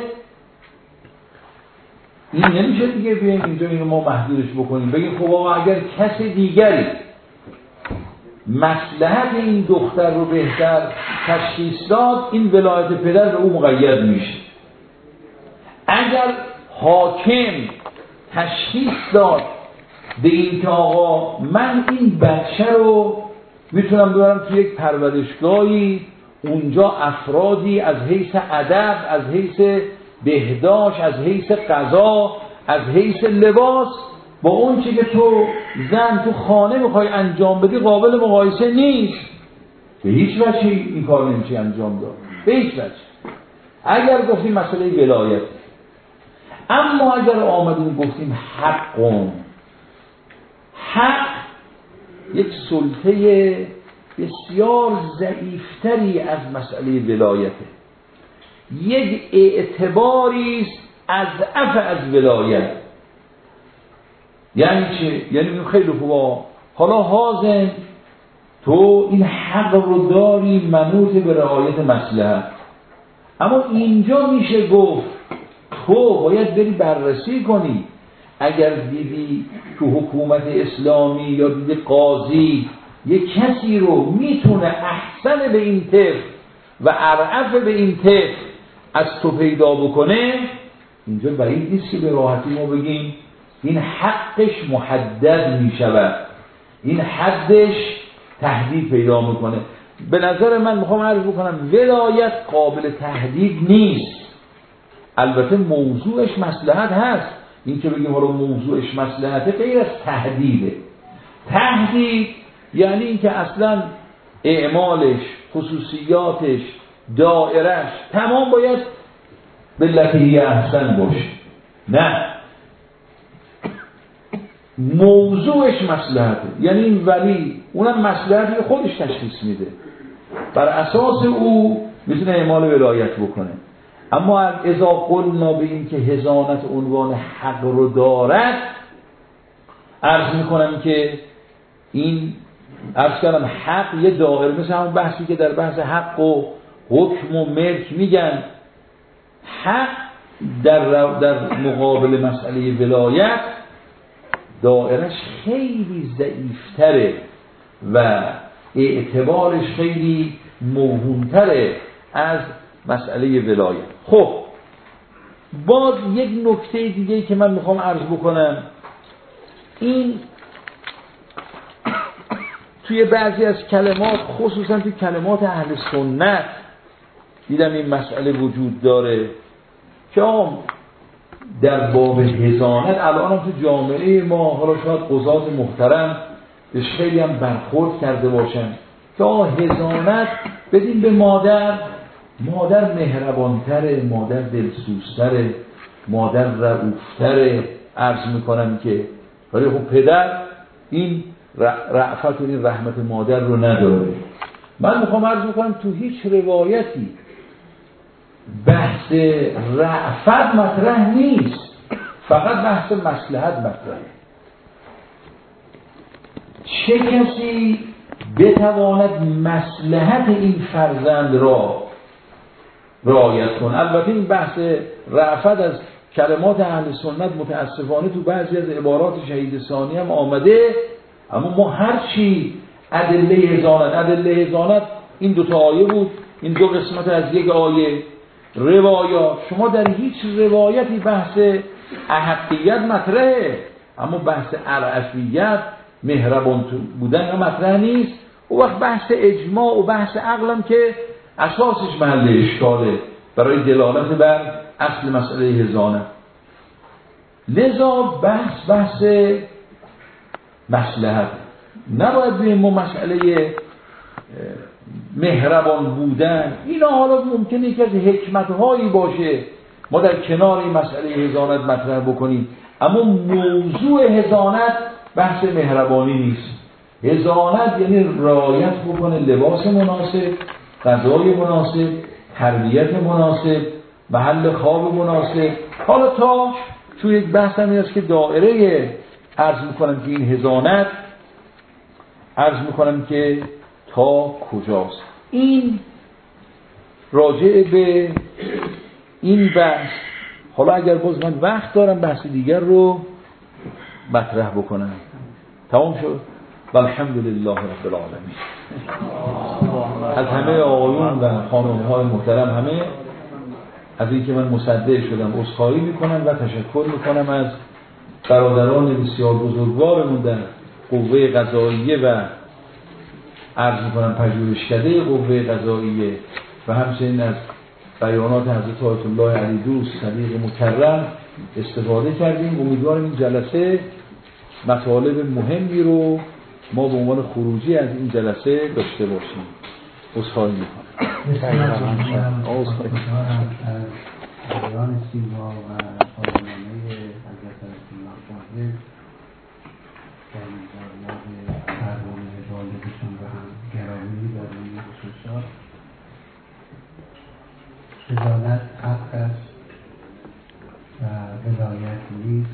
این نمیشه دیگه بیایم اینجا اینو ما محدودش بکنیم بگیم خب آقا اگر کس دیگری مصلحت این دختر رو بهتر تشخیص داد، این ولایت پدر به او مقید میشه. اگر حاکم تشخیص داد به این که آقا من این بچه رو میتونم ببرم توی یک پرورشگاهی، اونجا افرادی از حیث ادب، از حیث بهداشت، از حیث غذا، از حیث لباس با اون چی که تو زن تو خانه میخوای انجام بدی قابل مقایسه نیست. به هیچ وجه این کار نمیشه انجام داد، به هیچ وجه. اگر گفتیم مسئله ولایت، اما اگر آمدیم گفتیم حقم، حق یک سلطه بسیار ضعیفتری از مسئله ولایته، یک اعتباری است اضعف از ولایت. یعنی چه؟ یعنی خیلی خوبه، حالا حاضر تو این حق رو داری منوط به رعایت مصلحت، اما اینجا میشه گفت تو باید بری بررسی کنی. اگر دیدی تو حکومت اسلامی یا دیدی قاضی یک کسی رو میتونه احسن به این طفل و ارعف به این طفل از تو پیدا بکنه، اینجا بعید نیست که به راحتی ما بگیم این حقش محدد میشود، این حدش تهدید پیدا میکنه. به نظر من میخوام عرض بکنم ولایت قابل تهدید نیست. البته موضوعش مصلحت هست، این که بگیم حالا موضوعش مصلحته غیر از تهدیده. تهدید یعنی این که اصلا اعمالش، خصوصیاتش، دائرش تمام باید باللتی احسن باشه. نه، موضوعش مصلحته، یعنی این ولی اونم مصلحتی خودش تشخیص میده، بر اساس او میتونه اعمال ولایت بکنه. اما اذا قلنا به این که هزانت عنوان حق رو دارد، عرض میکنم که این عرض کردم حق یه دائره، مثل همون بحثی که در بحث حق و حکم و ملک میگن، حق در, در مقابل مسئله ولایت دائرش خیلی ضعیفتره و اعتبارش خیلی موهومتره از مسئله ولایت. خب باز یک نکته دیگه که من میخوام عرض بکنم، این توی بعضی از کلمات، خصوصا توی کلمات اهل سنت دیدم این مسئله وجود داره که آم در باب هزانت الان هم تو جامعه ما، حالا شاید قضات محترم بهش خیلی هم برخورد کرده باشن که آه هزانت بدین به مادر، مادر مهربانتره، مادر دلسوزتره، مادر رئوفتره. عرض میکنم که ولی خب پدر این رأفت و این رحمت مادر رو نداره. من میخوام عرض میکنم تو هیچ روایتی بحث رأفت مطرح نیست، فقط بحث مصلحت مطرحه. چه کسی بتواند مصلحت این فرزند را رعایت کن. البته این بحث رأفت از کلمات اهل سنت متاسفانه تو بعضی از عبارات شهید ثانی هم آمده، اما ما هر چی ادله حضانت ادله حضانت این دو تا آیه بود، این دو قسمت از یک آیه روایات. شما در هیچ روایتی بحث احقیت مطرحه، اما بحث ارعفیت مهربان بودن یا مطرح نیست. و وقت بحث اجماع و بحث عقلم که اساسش محل اشکاله برای دلالت بر اصل مسئله حضانت. لذا بحث بحث مصلحت، نباید بیم ما مسئله مهربان بودن اینا حالا ممکنه که از حکمت‌هایی باشه ما در کنار این مسئله حضانت مطرح بکنیم، اما موضوع حضانت بحث مهربانی نیست. حضانت یعنی رعایت بکنه لباس مناسب، غذای مناسب، تربیت مناسب، محل خواب مناسب. حالا تا چون یک بحث هم هست که دائره عرض میکنم که این حضانت عرض میکنم که تا کجاست. این راجع به این بحث. حالا اگر باز من وقت دارم بحث دیگر رو مطرح بکنم. تمام شد. والحمدلله رب العالمین. از همه آقایون و خانم‌های محترم همه از اینکه من مصدق شدم عذرخواهی میکنم و تشکر میکنم از برادران بسیار بزرگوارمون در قوه قضاییه و عرض میکنم پژوهشکده قوه قضاییه و همچنین از بیانات حضرت آیت الله علی دوست صدیق مکرم استفاده کردیم. امیدوارم این جلسه مطالب مهمی رو ما به عنوان خروجی از این جلسه داشته باشیم. عذرخواهی میکنم. عذرخواهی میکنم از حضران سیما و خانمانه حضرت الله فاضل در مورد پروانه والدشان رو هم گرامی داریم. بسیار حضانت حق است و ولایت نیست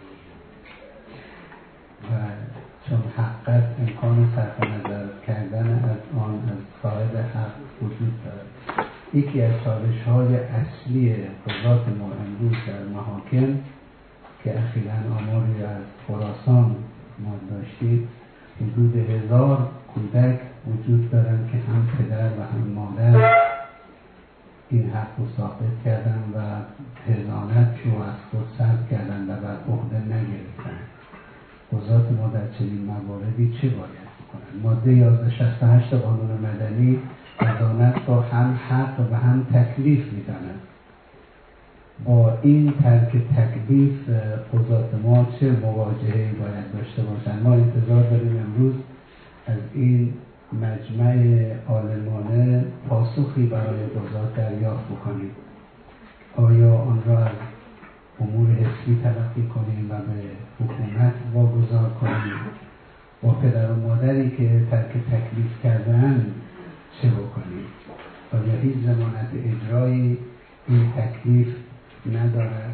و چون حق است امکان صرف نظر کردن از آن از صاحب حق وجود دارد. یکی از چالش‌های اصلی قضات ما امروز در محاکم که اخیراً آماری از خراسان ما داشتید، حدود هزار کودک وجود دارند که هم پدر و هم مادر این حق رو ثابت کردن و حضانت رو از خود سلب کردن و بر عهده نگرفتن. قضات ما در چنین مواردی چه باید بکنن؟ ماده یازده شصت و هشت قانون مدنی حضانت را هم حق و هم تکلیف می‌داند. با این ترک تکلیف قضات ما چه مواجهه‌ای باید داشته باشند؟ ما انتظار داریم امروز از این مجمع عالمانه پاسخی برای قضات دریافت بکنیم. آیا آن را از امور حسی تلقی کنیم و به حکومت واگذار کنیم؟ با پدر و مادری که ترک تکلیف کردن چه بکنیم؟ آیا هیچ ضمانت اجرایی این تکلیف ندارد؟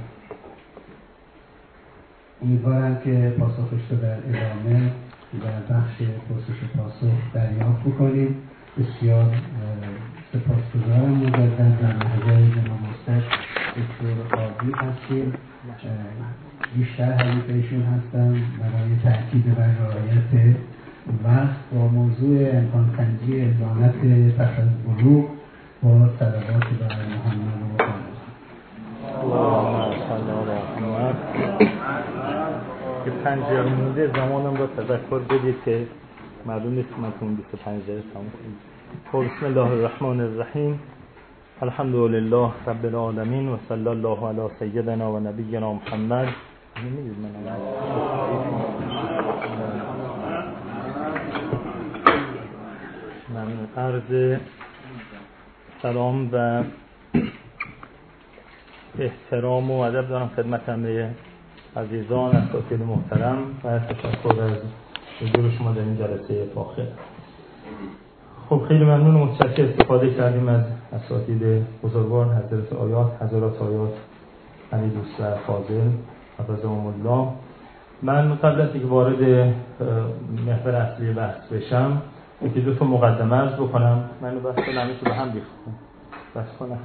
امیدوارم که پاسخش رو در ادامه در بخش پرسش و پاسخ دریافت بکنیم. بسیار سپاسگزارم مجدد در محضر جناب استاد دکتر قاضی هستیم. بیشتر حریف ایشون هستم برای تأکید بر رعایت وقت با موضوع امکان سنجی حضانت پس از بلوغ با صلوات بر محمد و آله. اللهم صل علی محمد. که پنج دقیقه مونده زمانم را تذکر بدید که معلوم نیست من تو اون بیست و پنج دقیقه تموم کنیم. بسم الله الرحمن الرحیم. الحمد لله رب العالمین و صلی الله علی سیدنا و نبینا محمد. من عرض سلام و احترام و ادب دارم خدمت همه عزیزان اساتید محترم و تشکر از حضور شما در این جلسه فاخر. خب خیلی ممنون و متشکر استفاده کردیم از اساتید بزرگوار حضرت آیات حضرات آیات علی دوست و فاضل حفظهم الله. من قبل از اینکه وارد محور اصلی بحث بشم یکی دو تا مقدمه عرض بکنم. منو بس کنم که به هم بیخونم بس کنم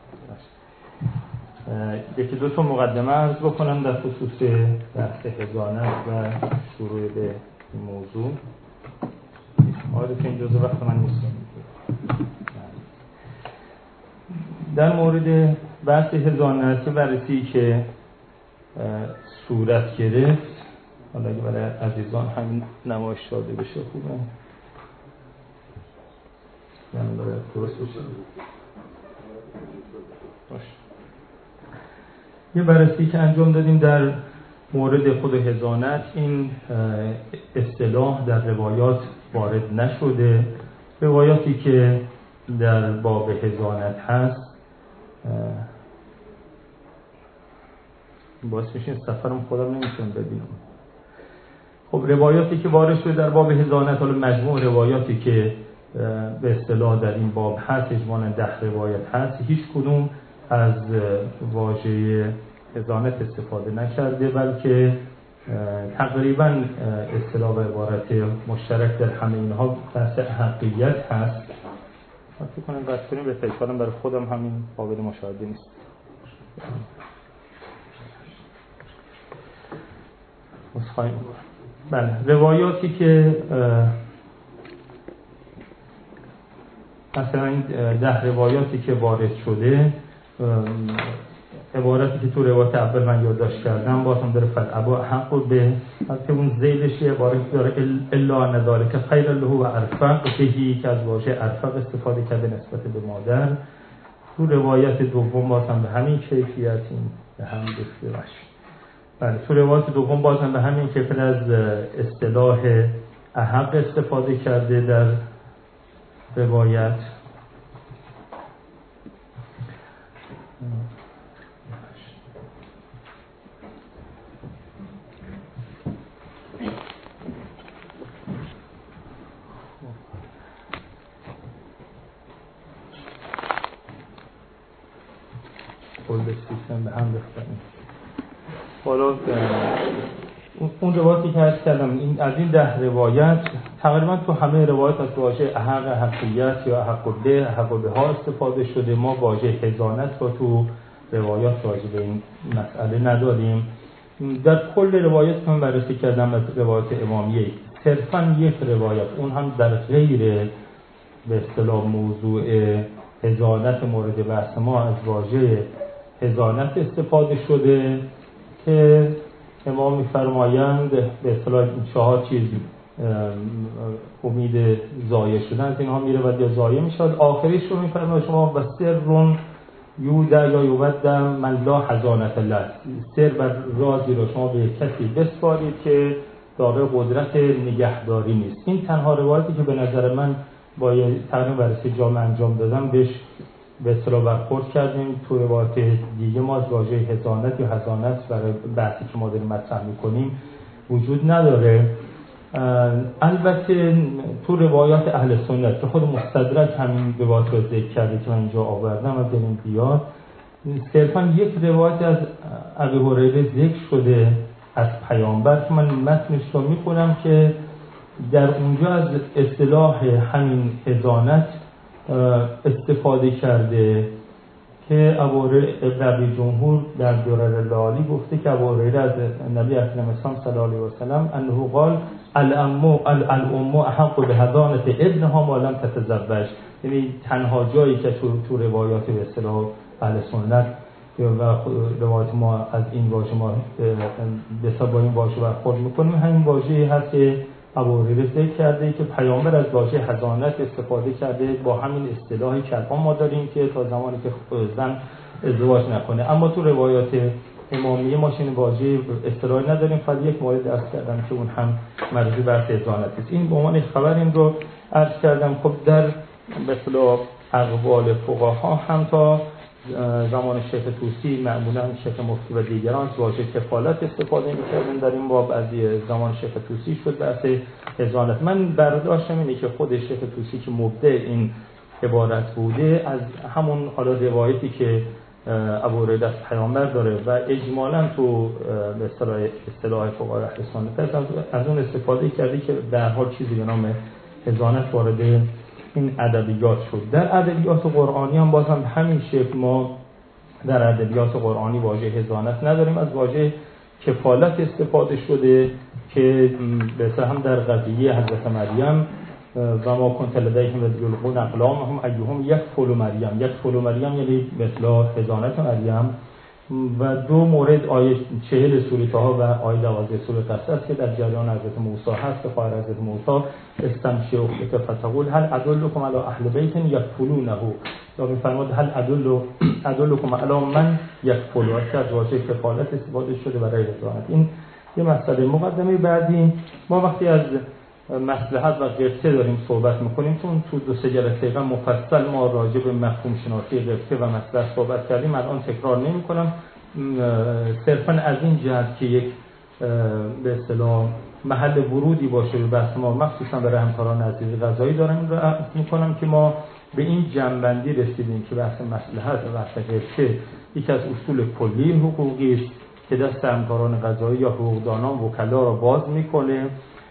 یکی دو تا مقدمه عرض بکنم در خصوص بحث حضانت و شروع به این موضوع. آره که این جزء وقت من نیست. در مورد بحث حضانت بررسی که صورت گرفت، حالا اگه برای عزیزان همین نمایش داده بشه خوبه، یعنی باید درست بشه. باشه. یه بررسی که انجام دادیم در مورد خود حضانت، این اصطلاح در روایات وارد نشده. روایاتی که در باب حضانت هست باعث میشه سفرم خودم نمیتونم ببینم. خب روایاتی که وارد شده در باب حضانت، حالا مجموع روایاتی که به اصطلاح در این باب هست، اجمالاً ده روایت هست، هیچ کدوم از واژه حضانت استفاده نکرده، بلکه تقریباً اصطلاح و عبارت مشترک در همه اینها بحث حقیقت هست. من فکر کنم بحث کنیم به تکرارم برای خودم همین قابل مشاهده نیست. مصخایم بله روایاتی که مثلا این ده روایاتی که وارد شده، عبارتی که تو روایت اول من یادداشت کردم باز هم داره فالابا حق به البته اون ذیلش یه عبارتی داره الا نذاره که خیر له و ارفق بهی که از واژه ارفق استفاده کرده نسبت به مادر. تو روایت دوم باز هم به همین کیفیت این به هم گفته باشه. بله تو روایت دوم باز هم به همین کیفیت از اصطلاح احق استفاده کرده در روایت. کل سیستم به هم بخوریم. حالا اون روایتی که هست کردم این از این ده روایت تقریبا تو همه روایت از واژه احق حقیقت یا احق به احق به ها استفاده شده. ما واژه حضانت رو تو روایات راجع به این مسئله نداریم. در کل روایت که من بررسی کردم از روایت امامیه صرفا یک روایت، اون هم در غیر به اصطلاح موضوع حضانت مورد بحث ما، از واژه حضانت استفاده شده که امام می‌فرمایند به اصطلاح این چهار چیز امید ضایع شدن از اینها میره و یا ضایع میشد. آخریش رو می‌فرماید شما و سر یودا یا یود من لا حضانت له، سر و رازی رو شما به کسی بسپارید که دارای قدرت نگهداری نیست. این تنها روایتی که به نظر من با تقریبا بررسی جامع انجام دادم بهش به اصطلاح برخورد کردیم. تو روایت دیگه ما از واژه حضانت یا حضانت برای بحثی که ما داریم مطرح می‌کنیم وجود نداره. البته تو روایات اهل سنت که خود مستدرک همین روایت رو ذکر کرده که من اینجا آوردم از این بیاد، صرفا یک روایت از ابی هریره ذکر شده از پیامبر که من متنش رو می‌خونم که در اونجا از اصطلاح همین حضانت استفاده کرده که ابو هریره جمهور در درر العالی گفته که ابو هریره از نبی اکرم صلی الله علیه و سلم انه قال الام الام احق به حضانت ابنها ما لم تتزوج. یعنی تنها جایی که تو, تو روایات به اصطلاح اهل سنت و روایات ما از این واژه ما به حساب این واژه برخورد میکنیم همین واژه‌ای هست که ابو هریره ذکر کرده که پیامبر از واژه حضانت استفاده کرده با همین اصطلاحی که الان ما داریم که تا زمانی که زن ازدواج نکنه. اما تو روایات امامیه ما چنین واژه اصطلاحی نداریم. فقط یک مورد عرض کردم که اون هم مربوط به حضانت است. این به عنوان خبر این رو عرض کردم. خب در به اصطلاح اقوال فقها هم تا زمان شیخ طوسی معمولا شیخ مفتی و دیگران از واژه کفالت استفاده می‌کردن. در این باب از زمان شیخ طوسی شد بحث حضانت. من برداشتم اینه که خود شیخ طوسی که مبدع این عبارت بوده از همون حالا روایتی که ابو هریره از پیامبر داره و اجمالاً تو به اصطلاح اصطلاح فقهای اهل سنت از اون استفاده کرده که در حال چیزی به نام حضانت وارد این ادبیات شد. در ادبیات قرآنی هم باز هم همین شکل ما در ادبیات قرآنی واژه حضانت نداریم، از واژه کفالت استفاده شده که به هم در قضیه حضرت مریم و ما کنت لدیهم اذ یلقون اقلامهم ایهم یکفل مریم، یکفل مریم یعنی مثل حضانت مریم. و دو مورد آیه چهل سوره طه و آیه دوازده سوره قصص که در جریان حضرت موسی هست که خواهر حضرت موسی استمشی اختک فتقول هل ادلکم علی اهل بیت یکفلونه، یا می‌فرماد هل ادل ادلکم علی من یکفل، که از واژه کفالت استفاده شده برای حضانت. این یه مسئله. مقدمه بعدی، ما وقتی از مصلحت و قبطه داریم صحبت میکنیم، چون تو دو سه جلسه قبل مفصل ما راجع به مفهوم شناسی قبطه و مصلحت صحبت کردیم، الان تکرار نمی کنم. صرفا از این جهت که یک به اصطلاح محل ورودی باشه به بحث ما، مخصوصا برای همکاران عزیز قضایی دارم رو میکنم که ما به این جنبندی رسیدیم که بحث مصلحت و بحث قبطه یکی از اصول کلی حقوقی است که دست همکاران قضایی یا حقوقدانان وکلا را باز میکنه.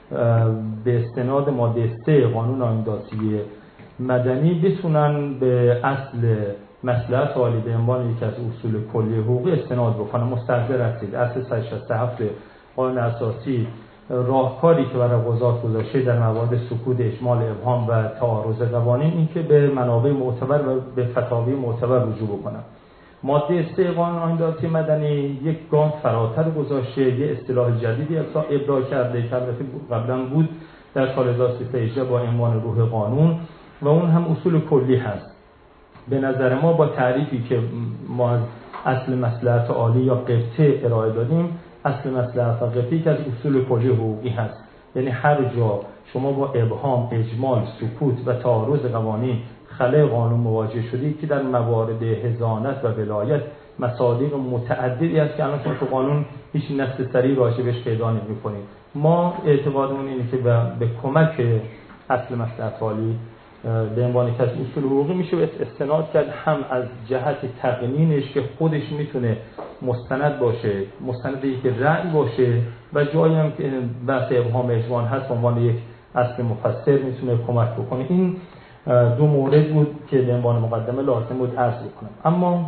به استناد ماده سه قانون آیین مدنی بتونن به اصل مصلحت عالی به عنوان یکی از اصول کلی حقوقی استناد بکنن. مستحضر هستید اصل صد و شصت و هفت قانون اساسی راهکاری که برای قضات گذاشته در موارد سکوت، اجمال، ابهام و تعارض قوانین این که به منابع معتبر و به فتاوی معتبر رجوع بکنن. ماده سه قانون آیین مدنی یک گام فراتر گذاشته، یه اصطلاح جدیدی ابداع کرده که قبلا بود در سال هزار و سیصد و هجده با عنوان روح قانون و اون هم اصول کلی هست. به نظر ما با تعریفی که ما از اصل مصلحت عالی یا قبطه ارائه دادیم، اصل مصلحت و قبطه که از اصول کلی حقوقی هست، یعنی هر جا شما با ابهام، اجمال، سکوت و تعارض قوانین خلأ قانون مواجه شدید که در موارد حضانت و ولایت مصادیق متعددی است که الان شما تو قانون هیچ نص صریح راجبش پیدا نمی‌کنید. ما اعتقادمون اینه که به کمک اصل مصلحت عالی به عنوان یک از اصول حقوقی میشه استناد کرد، هم از جهت تقنینش که خودش میتونه مستند باشه، مستند یک رأی باشه و جایی هم که بحث ابهام اجمال هست به عنوان یک اصل مفسر میتونه کمک بکنه. این دو مورد بود که به عنوان مقدمه لازم بود عرض کنم. اما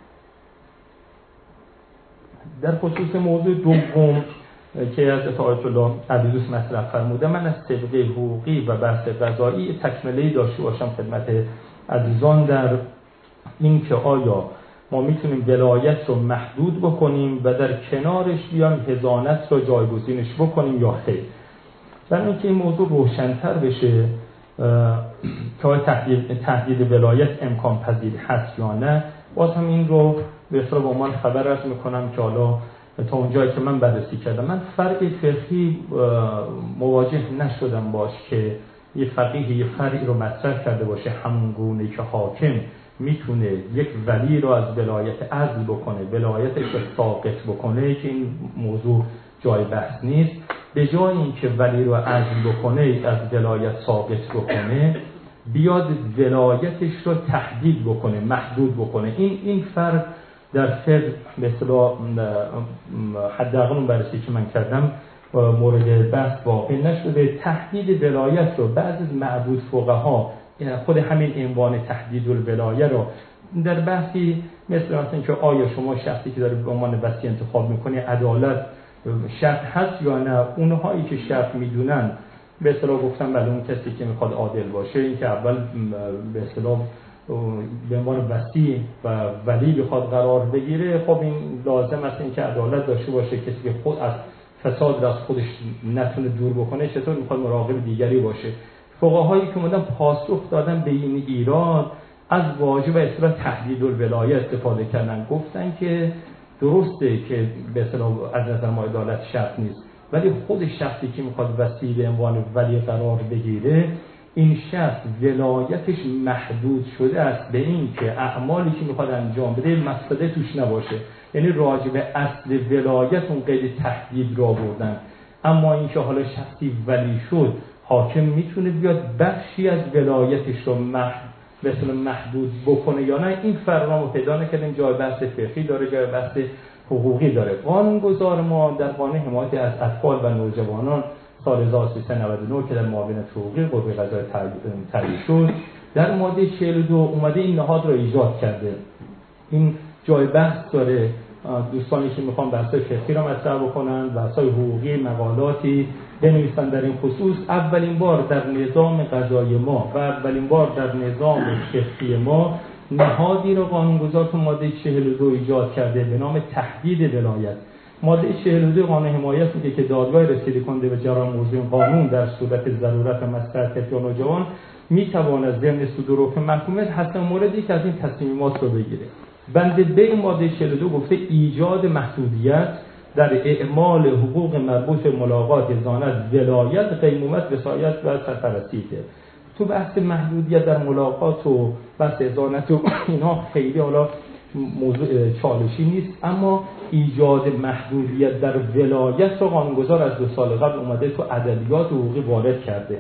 در خصوص موضوع دوم که از آیت الله عبدالدوست مطرح فرموده، من از سابقه حقوقی و بحث قضایی تکمله‌ای داشته باشم خدمت عزیزان در این که آیا ما میتونیم ولایت رو محدود بکنیم و در کنارش بیان حضانت رو جایگزینش بکنیم یا خیر. برای اینکه این موضوع روشن‌تر بشه که تحدید تحدید ولایت امکان پذیر هست یا نه، باز هم این رو به اصطلاح با من خبر عرض میکنم که حالا تا اونجایی که من بررسی کردم، من فرق فقهی مواجه نشدم باش که یه فقیه یه فرعی رو مطرح کرده باشه همون گونه که حاکم میتونه یک ولی رو از ولایت عزل بکنه، ولایتش رو ساقط بکنه، که این موضوع جای بحث نیست. به جای اینکه ولی رو عزل بکنه، از ولایت ساقط بکنه، بیاد ولایتش رو تحدید بکنه، محدود بکنه. این این فرق در فقه به اصطلاح حداقل اون بررسی که من کردم مورد بحث واقع نشده. تحدید ولایت رو بعضی از معبود فقها خود همین عنوان تحدید الولایه رو در بحثی مثل مثلا که آیا شما شخصی که داره به عنوان وصی انتخاب میکنی عدالت شرط هست یا نه، اونهایی که شرط میدونن به اصطلاح گفتن بله اون کسی که میخواد عادل باشه، این که اول به اصطلاح به عنوان وصی و ولی بخواد قرار بگیره، خب این لازم است این که عدالت داشته باشه، کسی که خود از فساد را از خودش نتونه دور بکنه چطور میخواد مراقب دیگری باشه. فقهایی که اومدن پاسخ دادن به این ایراد از واژه و اصطلاح تحدید الولایه استفاده کردن، گفتن که درسته که به اصطلاح از نظر ما عدالت شرط نیست، ولی خود شخصی که میخواد وصی به عنوان ولی قرار بگیره، این شخص ولایتش محدود شده است به این که اعمالی که میخواد انجام بده مقصده توش نباشه، یعنی راجع به اصل ولایت اون قید تحدید را بردن. اما اینکه حالا شخصی ولی شد، حاکم میتونه بیاد بخشی از ولایتش رو محدود به اصطلاح محدود بکنه یا نه، این فرق رو پیدا نکردیم. جای بحث فقهی داره، جای بحث حقوقی داره. قانونگذار ما در قانون حمایت از اطفال و نوجوانان سال هزار و سیصد و نود و نه که در معاونت حقوقی قوه قضاییه تعیین شد، در ماده چهل و دو اومده این نهاد را ایجاد کرده. این جای بحث داره، دوستانی که میخوان بحث‌های فقهی را مطرح بکنن، بحث‌های حقوقی، مقالاتی بنویسن در این خصوص. اولین بار در نظام قضایی ما و اولین بار در نظام فقهی ما نهادی را قانونگذار تو ماده چهل و دو ایجاد کرده به نام تحدید ولایت. ماده چهل و دو قانون حمایت میگه که دادگاه رسیدگی کننده به جرائم موضوع قانون در صورت ضرورت و مصلحت طفل یا نوجوان میتواند ضمن صدور حکم محکومیت حسب موردی که از این تصمیمات رو بگیره. بند ب ماده چهل و دو گفته ایجاد محدودیت در اعمال حقوق مربوط به ملاقات، ضمانت، ولایت، قیمومت، وصایت و سرپرستیه. تو بحث محدودیت در ملاقات و بحث ضمانت و اینا خیلی حالا موضوع چالشی نیست، اما ایجاد محدودیت در ولایت رو قانونگذار از دو سال قبل اومده تو ادبیات حقوقی وارد کرده.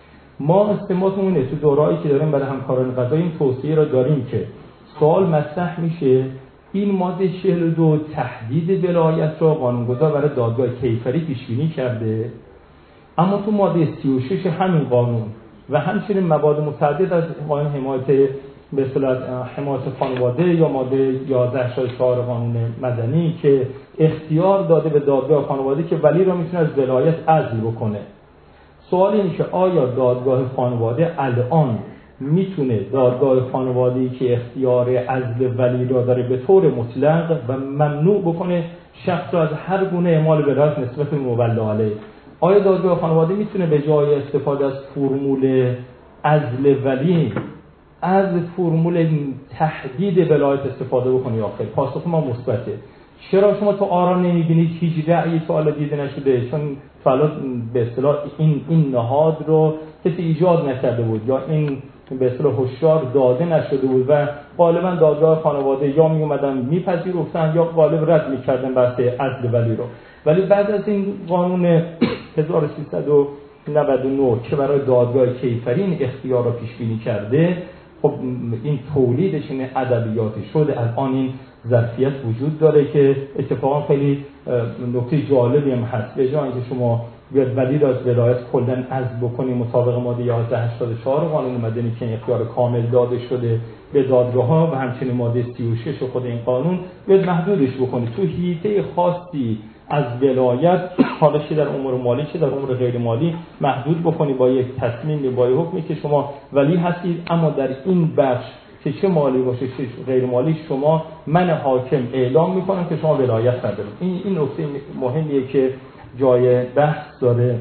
ما استماتمونه تو دوره‌ای که داریم برای همکاران قضایی این توصیه را داریم که سوال مطرح میشه این ماده چهل و دو تحدید ولایت را قانونگذار برای دادگاه کیفری پیش بینی کرده، اما تو ماده سی و شش همین قانون و همچنین مواد متعدد از قانون حمایت به اصطلاح حمایت خانواده یا ماده یازده هشتاد و چهار قانون مدنی که اختیار داده به دادگاه خانواده که ولی را میتونه از ولایت عزل بکنه. سوال اینه که آیا دادگاه خانواده الان میتونه دادگاه خانواده‌ای که اختیار عزل ولی را داره به طور مطلق و ممنوع بکنه شخص را از هر گونه اعمال ولایت نسبت به مولی علیه؟ آیا دادگاه خانواده میتونه به جای استفاده از فرمول عزل ولی از فرمول تحدید ولایت استفاده بکنه یا خیر؟ پاسخ ما مثبته. چرا شما تو آرا نمیبینید هیچ رأیی تا حالا دیده نشده؟ چون تا حالا به اصطلاح این این نهاد رو کسی ایجاد نکرده بود یا این به اصطلاح هشدار داده نشده بود و غالبا دادگاه خانواده یا می اومدن میپذیرفتن یا غالب رد میکردن بحث عزل ولی رو. ولی بعد از این قانون هزار و سیصد و نود و نه که برای دادگاه کیفری این اختیار را پیش بینی کرده، خب این تولیدش این ادبیاتی شده. الان این ظرفیت وجود داره که اتفاقا خیلی نکته جالبی هم هست. به جای اینکه شما بیاد ولی را از ولایت کلاً عزل بکنی مطابق ماده یازده هشتاد و چهار قانون مدنی که اختیار کامل داده شده به دادگاه‌ها و همچنین ماده سی و شش خود این قانون بیاد محدودش بکنی تو حیطه خاصی از ولایت، حالا چه در امور مالی چه در امور غیر مالی محدود بکنی با یک تصمیم با یک حکمی که شما ولی هستید، اما در این بخش که چه مالی باشه چه غیر مالی شما من حاکم اعلام میکنم که شما ولایت ندارید. این این نکته مهمیه که جای بحث داره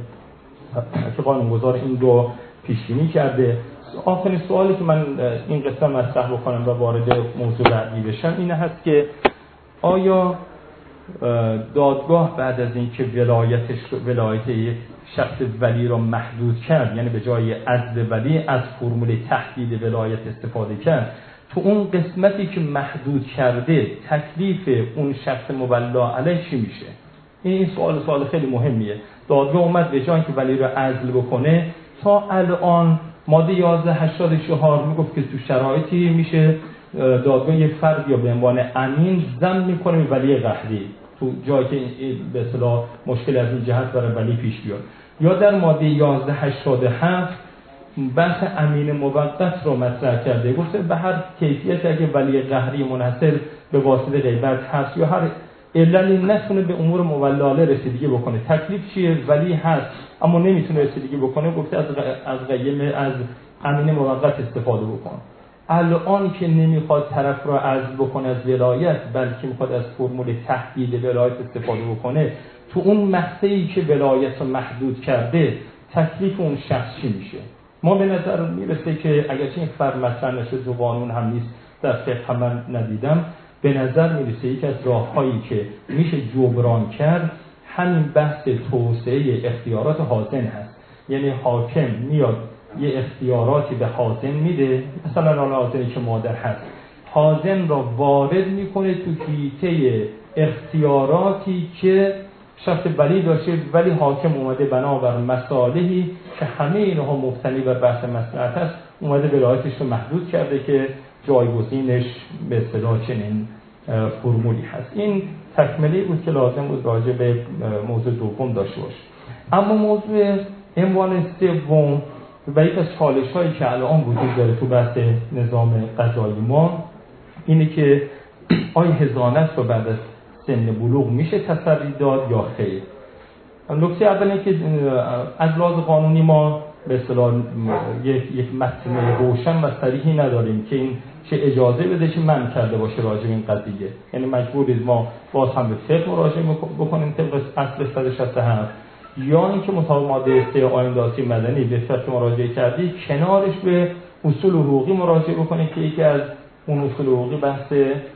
که قانونگذار این رو پیش بینی کرده. آخرین سوالی که من این قسمت مطرح بکنم و وارد موضوع بعدی بشم این هست که آیا دادگاه بعد از اینکه ولایتش ولایت یک شخص ولی را محدود کرد، یعنی به جای عزل ولی از فرمول تحدید ولایت استفاده کرد، تو اون قسمتی که محدود کرده تکلیف اون شخص مولا علیه چی میشه؟ این سوال سوال خیلی مهمیه. دادگاه اومد به جای اینکه ولی را عزل بکنه، تا الان ماده یازده هشتاد و چهار میگفت که تو شرایطی میشه دادگاه یک فرد یا به عنوان امین ضم میکنه به ولی قهری تو جایی که به اصطلاح مشکل از این جهت برای ولی پیش بیاد. یا در ماده یازده هشتاد و هفت بحث امین موقت رو مطرح کرده، گفته به هر کیفیت اگه ولی قهری منحصر به واسطه غیبت هست یا هر عللی نتونه به امور مولاله رسیدگی بکنه، تکلیف چیه؟ ولی هست اما نمیتونه رسیدگی بکنه، گفته از از قیم از امین موقت استفاده بکنه. الان که نمیخواد طرف را عزل بکنه از ولایت، بلکه میخواد از فرمول تحدید ولایت استفاده بکنه، تو اون مقطعی که ولایت رو محدود کرده تکلیف اون شخص چی میشه؟ ما به نظر میرسه که اگرچه این فرق مطرح نشد تو قانون هم نیست، در فقه هم من ندیدم، به نظر میرسه یکی از راههایی که میشه جبران کرد همین بحث توسعه اختیارات حاضن هست. یعنی حاکم میاد یه اختیاراتی به حاضن میده، مثلا اون حاضنی که مادر هست، حاضن را وارد میکنه تو حیطه اختیاراتی که شخص ولی داشته، ولی حاکم اومده بنابر مصالحی که همه اینها مبتنی بر بحث مصلحت است اومده ولایتش رو محدود کرده که جایگزینش به اصطلاح چنین فرمولی هست. این تکمله بود که لازم بود راجع به موضوع دوم داشته باشه. اما موضوع عنوان سوم و یک از چالش هایی که الان وجود داره تو بحث نظام قضایی ما اینه که آیا حضانت رو بعد از سن بلوغ میشه تسری داد یا خیر؟ نکته اول اینه که از لحاظ قانونی ما به اصطلاح یک یک متن روشن و صریحی نداریم که این چه اجازه بده چه منع کرده باشه راجع به این قضیه. یعنی مجبورید ما باز هم به فقه مراجعه بکنیم طبق اصل صد و شصت و هفت، یا اینکه مطابق ماده سه آیین دادگستری مدنی به فقه مراجعه کردی کنارش به اصول حقوقی مراجعه بکنید که یکی از اون اصول حقوقی بحث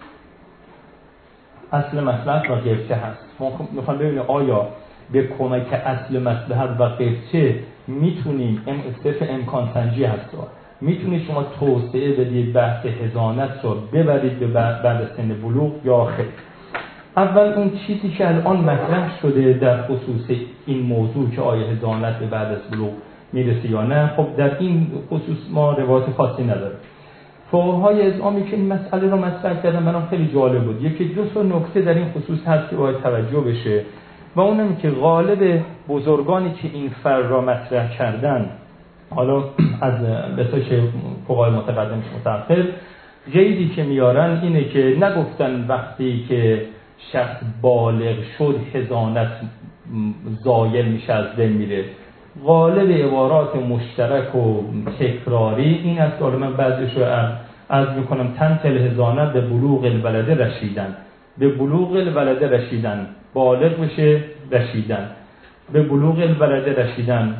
اصل مصلحت و قبطه هست. ما میخوام ببینیم آیا به کمک اصل مصلحت و قبطه میتونیم ام صرف امکان سنجی هست میتونید شما توسعه بدید بحث حضانت رو ببرید به بعد از سن بلوغ یا خیر؟ اول اون چیزی که الان مطرح شده در خصوص این موضوع که آیا حضانت به بعد از بلوغ میرسه یا نه، خب در این خصوص ما روایت خاصی نداره. فقهای اسلامی که این مسئله رو مطرح کردن برام خیلی جالب بود. یکی دو تا نکته در این خصوص هست که باید توجه بشه و اونم که غالب بزرگانی که این فر را مطرح کردن، حالا از بساش فقهای متقدم متأخر، قیدی که میارن اینه که نگفتن وقتی که شخص بالغ شد حضانت زایل میشه از بین میره. غالب عبارات مشترک و تکراری این است که من بعضیش رو عرض میکنم: تنتل حضانت به بلوغ الولد رشیدن، به بلوغ الولد رشیدن، بالغ بشه رشیدن، به بلوغ الولد رشیدن.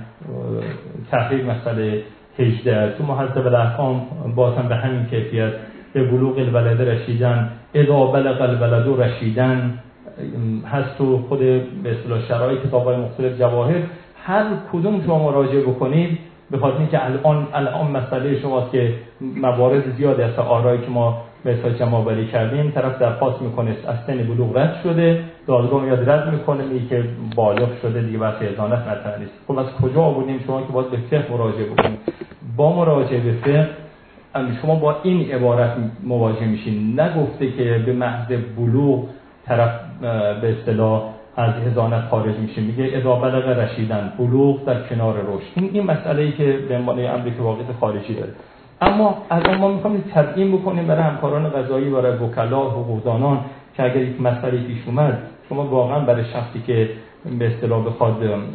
تحریر مسئله هجده تو محذب الاحکام باز هم به همین کیفیت، به بلوغ الولد رشیدن، اذا بلغ الولد رشیدن هست تو خود به اصطلاح شرایط کتاب‌های مختلف جواهر. هر کدوم شما مراجعه بکنید به خاطر اینکه الان الان مسئله شماست که موارد زیادی از آرایی که ما به اصطلاح جمع‌آوری کردیم طرف درخواست میکنه از سن بلوغ رد شده، دادگاه میاد رد میکنه میگه که بالغ شده دیگه وقت حضانت مطرح نیست. خب از کجا آوردیم شما که باید به فقه مراجعه بکنید؟ با مراجعه به فقه شما با این عبارت مواجه میشین، نگفته که به محض بلوغ طرف به اصطلاح از حضانت خارج میشه، میگه اذا بلغ رشیدن، بلوغ در کنار رشد. این این مسئله‌ای که به عنوان امری که واقعیت خارجی داره. اما الان ما میخوایم تبیین بکنیم برای همکاران قضایی، برای وکلا، حقوقدانان که اگر یک مسئله پیش اومد شما واقعا برای شخصی که به اصطلاح بخواد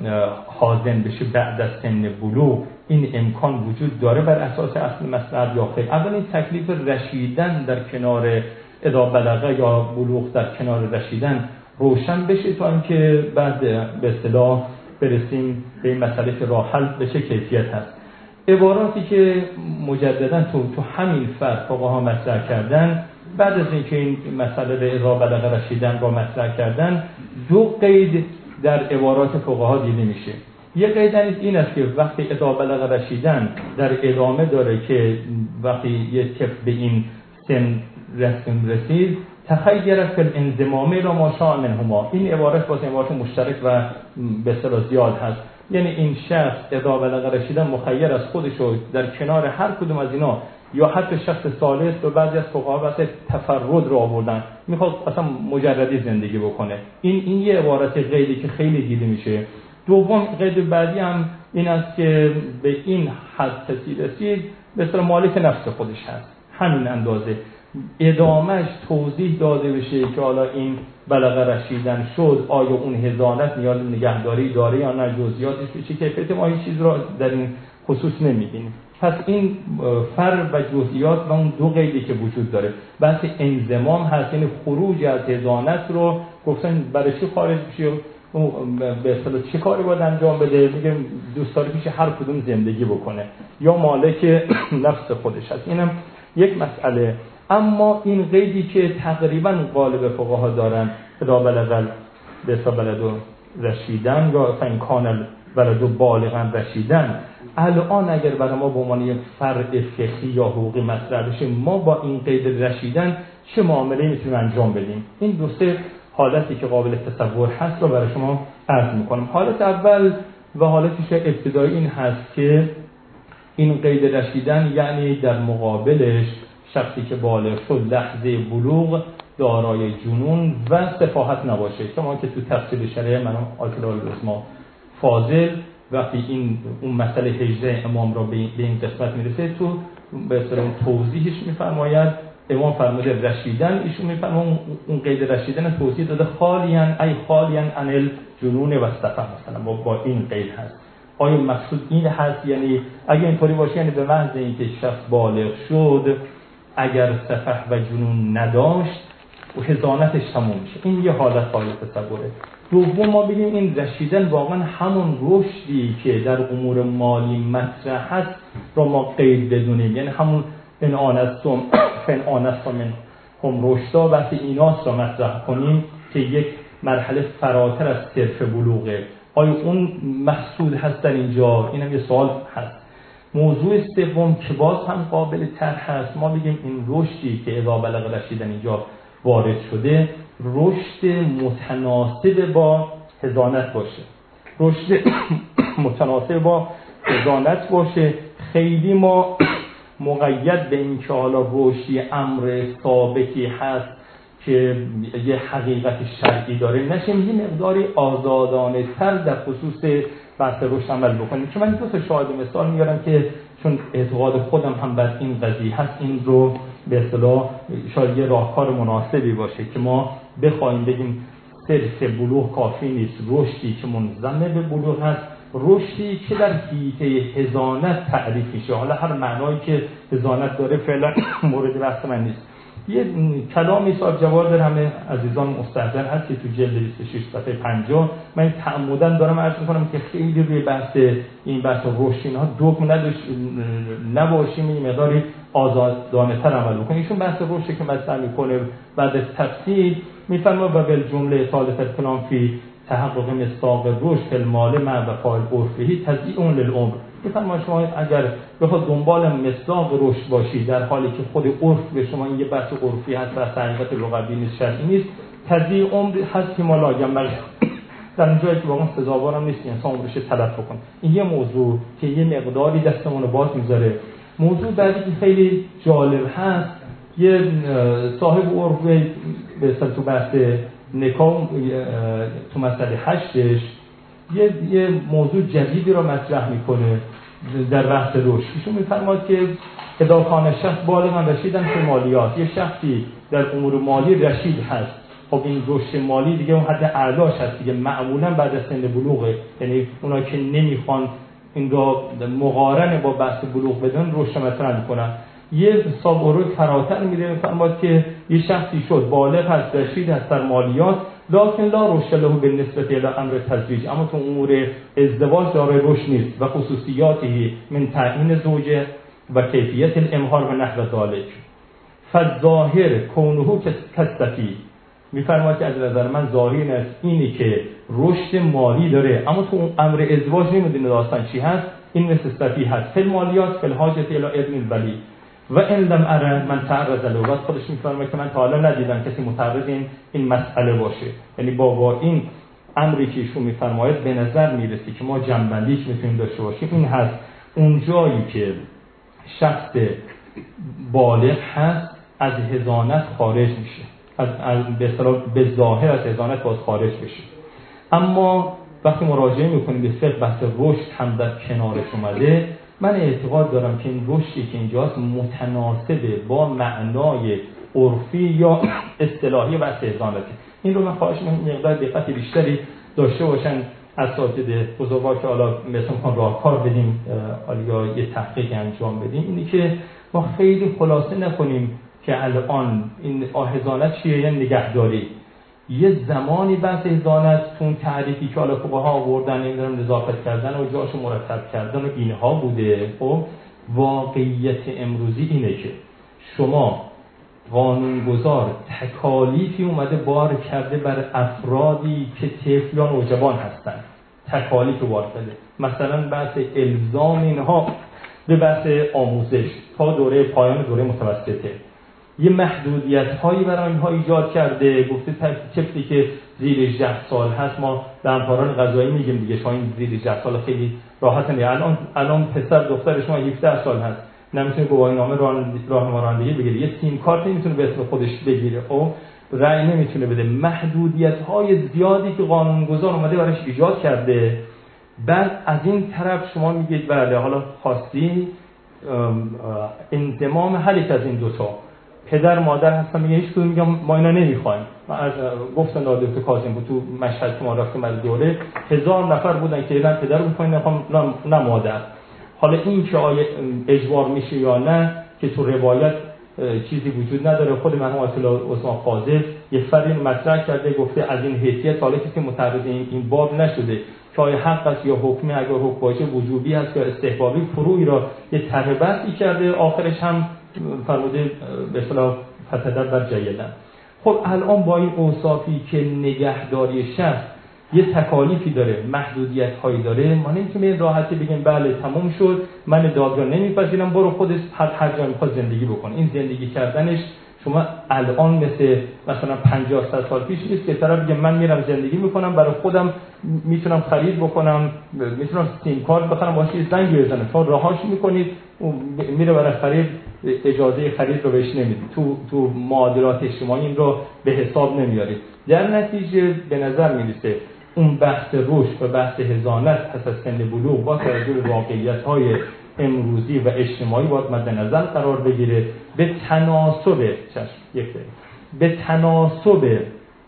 حاضن بشه بعد از سن بلوغ این امکان وجود داره بر اساس اصل مصلحت یا خیر. اول این تکلیف رشیدن در کنار اذا بلغه یا بلوغ در کنار رشیدن روشن بشه تا اینکه بعد به اصطلاح برسیم به این مسئله که راه حل به چه کیفیت هست. عباراتی که مجددا تو تو همین فرق فقها مطرح کردن بعد از اینکه این مسئله به اذا بلغ رشیدن را مطرح کردن، دو قید در عبارات فقها دیده میشه. یک قید این است که وقتی اذا بلغ رشیدن در ادامه داره که وقتی یه طفل به این سن رسید تخیر فی الانضمام را ما شاء منهما. این عبارت با عبارت مشترک و به اصطلاح زیاد هست، یعنی این شخص اذا بلغ رشیدن مخیر از خودش رو در کنار هر کدوم از اینا یا حتی شخص ثالث و بعضی از فقها واسه تفرد رو آوردن، میخواد اصلا مجردی زندگی بکنه. این این یه عبارت قیدی که خیلی دیده میشه. دوم قید بعدی هم این است که به این حد کسی رسید به اصطلاح مالک نفس خودش هست، همین اندازه. ادامهش توضیح داده بشه که حالا این بلغ رشیدن شد، آیا اون حضانت نیاز نگهداری داره یا نه، جزئیاتش چه کیفیت، ما این چیز رو در این خصوص نمی‌بینیم. پس این فر و جزئیات و اون دو قیدی که وجود داره، بحث انضمام هست، یعنی خروج از حضانت رو گفتن برای چی خارج بشه، به اصطلاح چه کاری باید انجام بده، میگه دوست داره پیش هر کدوم زندگی بکنه یا مالک نفس خودش هست. اینم یک مسئله. اما این قیدی که تقریبا غالب فقها دارن اذا بلغ بلد رشیدن یا فین کان بلد بالغا رشیدن، الان اگر برای ما به عنوان یک فرد فقهی یا حقوقی مطرح بشه ما با این قید رشیدن چه معامله میتونیم انجام بدیم؟ این دو سه حالتی که قابل تصور هست رو برای شما عرض میکنم. حالت اول و حالتی که ابتدایی این هست که این قید رشیدن یعنی در مقابلش شخصی که بالغ شد لحظه بلوغ دارای جنون و سفاهت نباشه. شما که تو تفسیر شرعی من آیت الاسما فاضل وقتی این اون مسئله هجره امام را به این قسمت میرسه تو به اصطلاح توضیحش میفرماید امام فرموده رشیدن، ایشون میفرماید اون قید رشیدن توضیح داده خالیان ای خالیان عن الجنون و السفه، مثلا با, با این قید هست. آیا مقصود این هست یعنی اگه اینطوری باشه یعنی به محض اینکه شخص بالغ شد اگر سفه و جنون نداشت و حضانتش تموم میشه؟ این یه حالت قابل تصوره. دوم ما بگیم این رشیدن واقعا همون رشدی که در امور مالی مطرح هست را ما قید بدونیم، یعنی همون ان آنستم فن آنستم من هم رشدا وقتی ایناست را مطرح کنیم که یک مرحله فراتر از صرف بلوغه. آیا اون محصول هست در اینجا؟ این هم یه سوال هست. موضوع سوم که باز هم قابل طرح هست، ما بگیم این رشدی که اذا بلغ رشیدن اینجا وارد شده رشد متناسب با حضانت باشه، رشد متناسب با حضانت باشه. خیلی ما مقید به این که حالا رشدی امر ثابتی هست که یه حقیقت شرعی داره نشیم، یه مقداری آزادانه تر در خصوص بحث رشد عمل بکنیم. که من دو تا شاهد مثال میارم که چون اعتقاد خودم هم بر این قضیه هست، این رو به اصطلاح شاید یه راهکار مناسبی باشه که ما بخوایم بگیم صرف بلوغ کافی نیست، رشدی که منضم به بلوغ هست، رشدی که در حیطه حضانت تعریف میشه. حالا هر معنایی که حضانت داره فعلا مورد بحث من نیست. یه کلامی صاحب جواد در همه عزیزان مستحضر هست که تو جلد بیست و شش صفحه پنجاه من تعمدن دارم عرض میکنم که خیلی روی بحث این بحث رشد اینها دگم نداشت نباشیم، این مقداری آزادانه تر عمل بکنیم. ایشون بحث رشد که مطرح میکنه بعد از تفصیل میفرما و بالجمله ثالث الکلام فی تحقق مصداق رشد المال مع وفاء العرفی تضییع للعمر. میفرما شما اگر بخواد دنبال مصداق رشد باشی در حالی که خود عرف به شما این یه بحث عرفی هست و حقیقت لغوی نیست، شرعی نیست، تضییع عمر هست که ما لاجمع در اونجایی که واقعا سزاوار هم نیست انسان عمرش تلف بکنه. این یه موضوع که یه مقداری دستمون رو باز میذاره. موضوع بعدی که خیلی جالب هست، یه صاحب عرف به اصطلاح تو بحث نکاح تو مسئله هشتش یه یه موضوع جدیدی رو مطرح میکنه در بحث رشد. ایشون میفرماد که اذا کان شخص بالغا رشیدن فی مالیات، یه شخصی در امور مالی رشید هست، خب این رشد مالی دیگه اون حد اعلاش هست دیگه، معمولا بعد از سن بلوغه، یعنی اونا که نمیخوان این رو مقارنه با بحث بلوغ بدن رشد مطرح میکنن. یه سابقه فراتر میره میفرماد که یه شخصی شد بالغ هست رشید هست در مالیات لکن لا رشد له بالنسبه الی امر تزویج، اما تو امور ازدواج دارای رشد نیست و خصوصیاتی من تعیین زوجه و کیفیت الامهار و نحو ذلک فالظاهر کونه کسفی. میفرماد که از نظر من ظاهر است اینی که رشد مالی داره اما تو امر ازدواج نمیدونه داستان چی هست، این مثل صفی هست فی المالیات فی الحاجه الی اذن الولی و ان لم ارى من تعرض له. و خودش میفرماید که من تا حالا ندیدم کسی متعرض این این مسئله باشه. یعنی با با این امری که ایشون میفرماید به نظر میرسه که ما جنبندیش میتونیم داشته باشیم. این هست اون جایی که شخص بالغ هست از حضانت خارج میشه، از, از به اصطلاح به ظاهر از حضانت باز خارج بشه. اما وقتی مراجعه میکنیم به فقه بحث رشد هم در کنارش اومده، من اعتقاد دارم که این رشدی که اینجاست متناسبه با معنای عرفی یا اصطلاحی بحث حضانته. این رو من خواهش می‌کنم مقدار دقت بیشتری داشته باشن اساتید بزرگوار که حالا مثلا کن راهکار بدیم یا یه تحقیق انجام بدیم، اینی که ما خیلی خلاصه نکنیم که الان این حضانت چیه، یعنی نگهداری. یه زمانی بحث حضانت تون تعریفی که حالا فقها آوردن نمیدونم نظافت کردن و جاشو مرتب کردن و اینها بوده. خب واقعیت امروزی اینه که شما قانونگذار تکالیفی اومده بار کرده بر افرادی که طفل یا نوجوان هستن، تکالیف بار کرده، مثلا بحث الزام اینها به بحث آموزش تا دوره پایان دوره متوسطه، یه محدودیت هایی برای اینها ایجاد کرده. گفته طفلی که زیر هجده سال هست ما به همکاران قضایی میگیم دیگه شما این زیر هجده سال خیلی راحت نه. الان الان پسر دختر شما هفده سال هست نمیتونه گواهینامه راهنما رانندگی بگیره، یه سیم کارت نمیتونه به اسم خودش بگیره، خب رأی نمیتونه بده. محدودیت های زیادی که قانونگذار اومده براش ایجاد کرده بعد از این طرف شما میگید بله حالا خواستی انضمام هر یک از این دوتا پدر مادر هستن، میگه هیچ کدوم میگم ما اینا نمیخوایم. من از گفتن دکتر کاظم بود تو مشهد که ما رفتیم از دوره هزار نفر بودن که نه پدر رو میخوایم نه نه مادر. حالا این که آیا اجبار میشه یا نه که تو روایت چیزی وجود نداره. خود مرحوم آیت الله عثمان فاضل یه فرقی مطرح کرده، گفته از این حیثیت حالا کسی متعرض این باب نشده که آیا حق است یا حکمی، اگر حکم باشه وجوبی هست یا استحبابی، فروعی را یه طرح بحثی کرده، آخرش هم فرموده به اصطلاح فتدبر جیدا. خب الان با این اوصافی که نگهداری شخص یه تکالیفی داره، محدودیت هایی داره، ما نمیتونیم راحتی بگیم بله تموم شد من دادگاه نمیپذیرم برو خودت هر هر جا میخواد زندگی بکن. این زندگی کردنش شما الان مثل مثلا پنجاه صد سال پیش نیست که طرف بگه من میرم زندگی میکنم برای خودم میتونم خرید بکنم، میتونم سیم کارت بخرم واسه زنگ بزنم، چون راهاش میکنید میره برای خرید اجازه خرید رو بهش نمیدید، تو تو معادلات اجتماعی این رو به حساب نمیارید. در نتیجه به نظر میرسه اون بحث رشد و بحث حضانت پس از سن بلوغ با توجه به واقعیت‌های امروزی و اجتماعی باید مد نظر قرار بگیره، به تناسب چشم یک به تناسب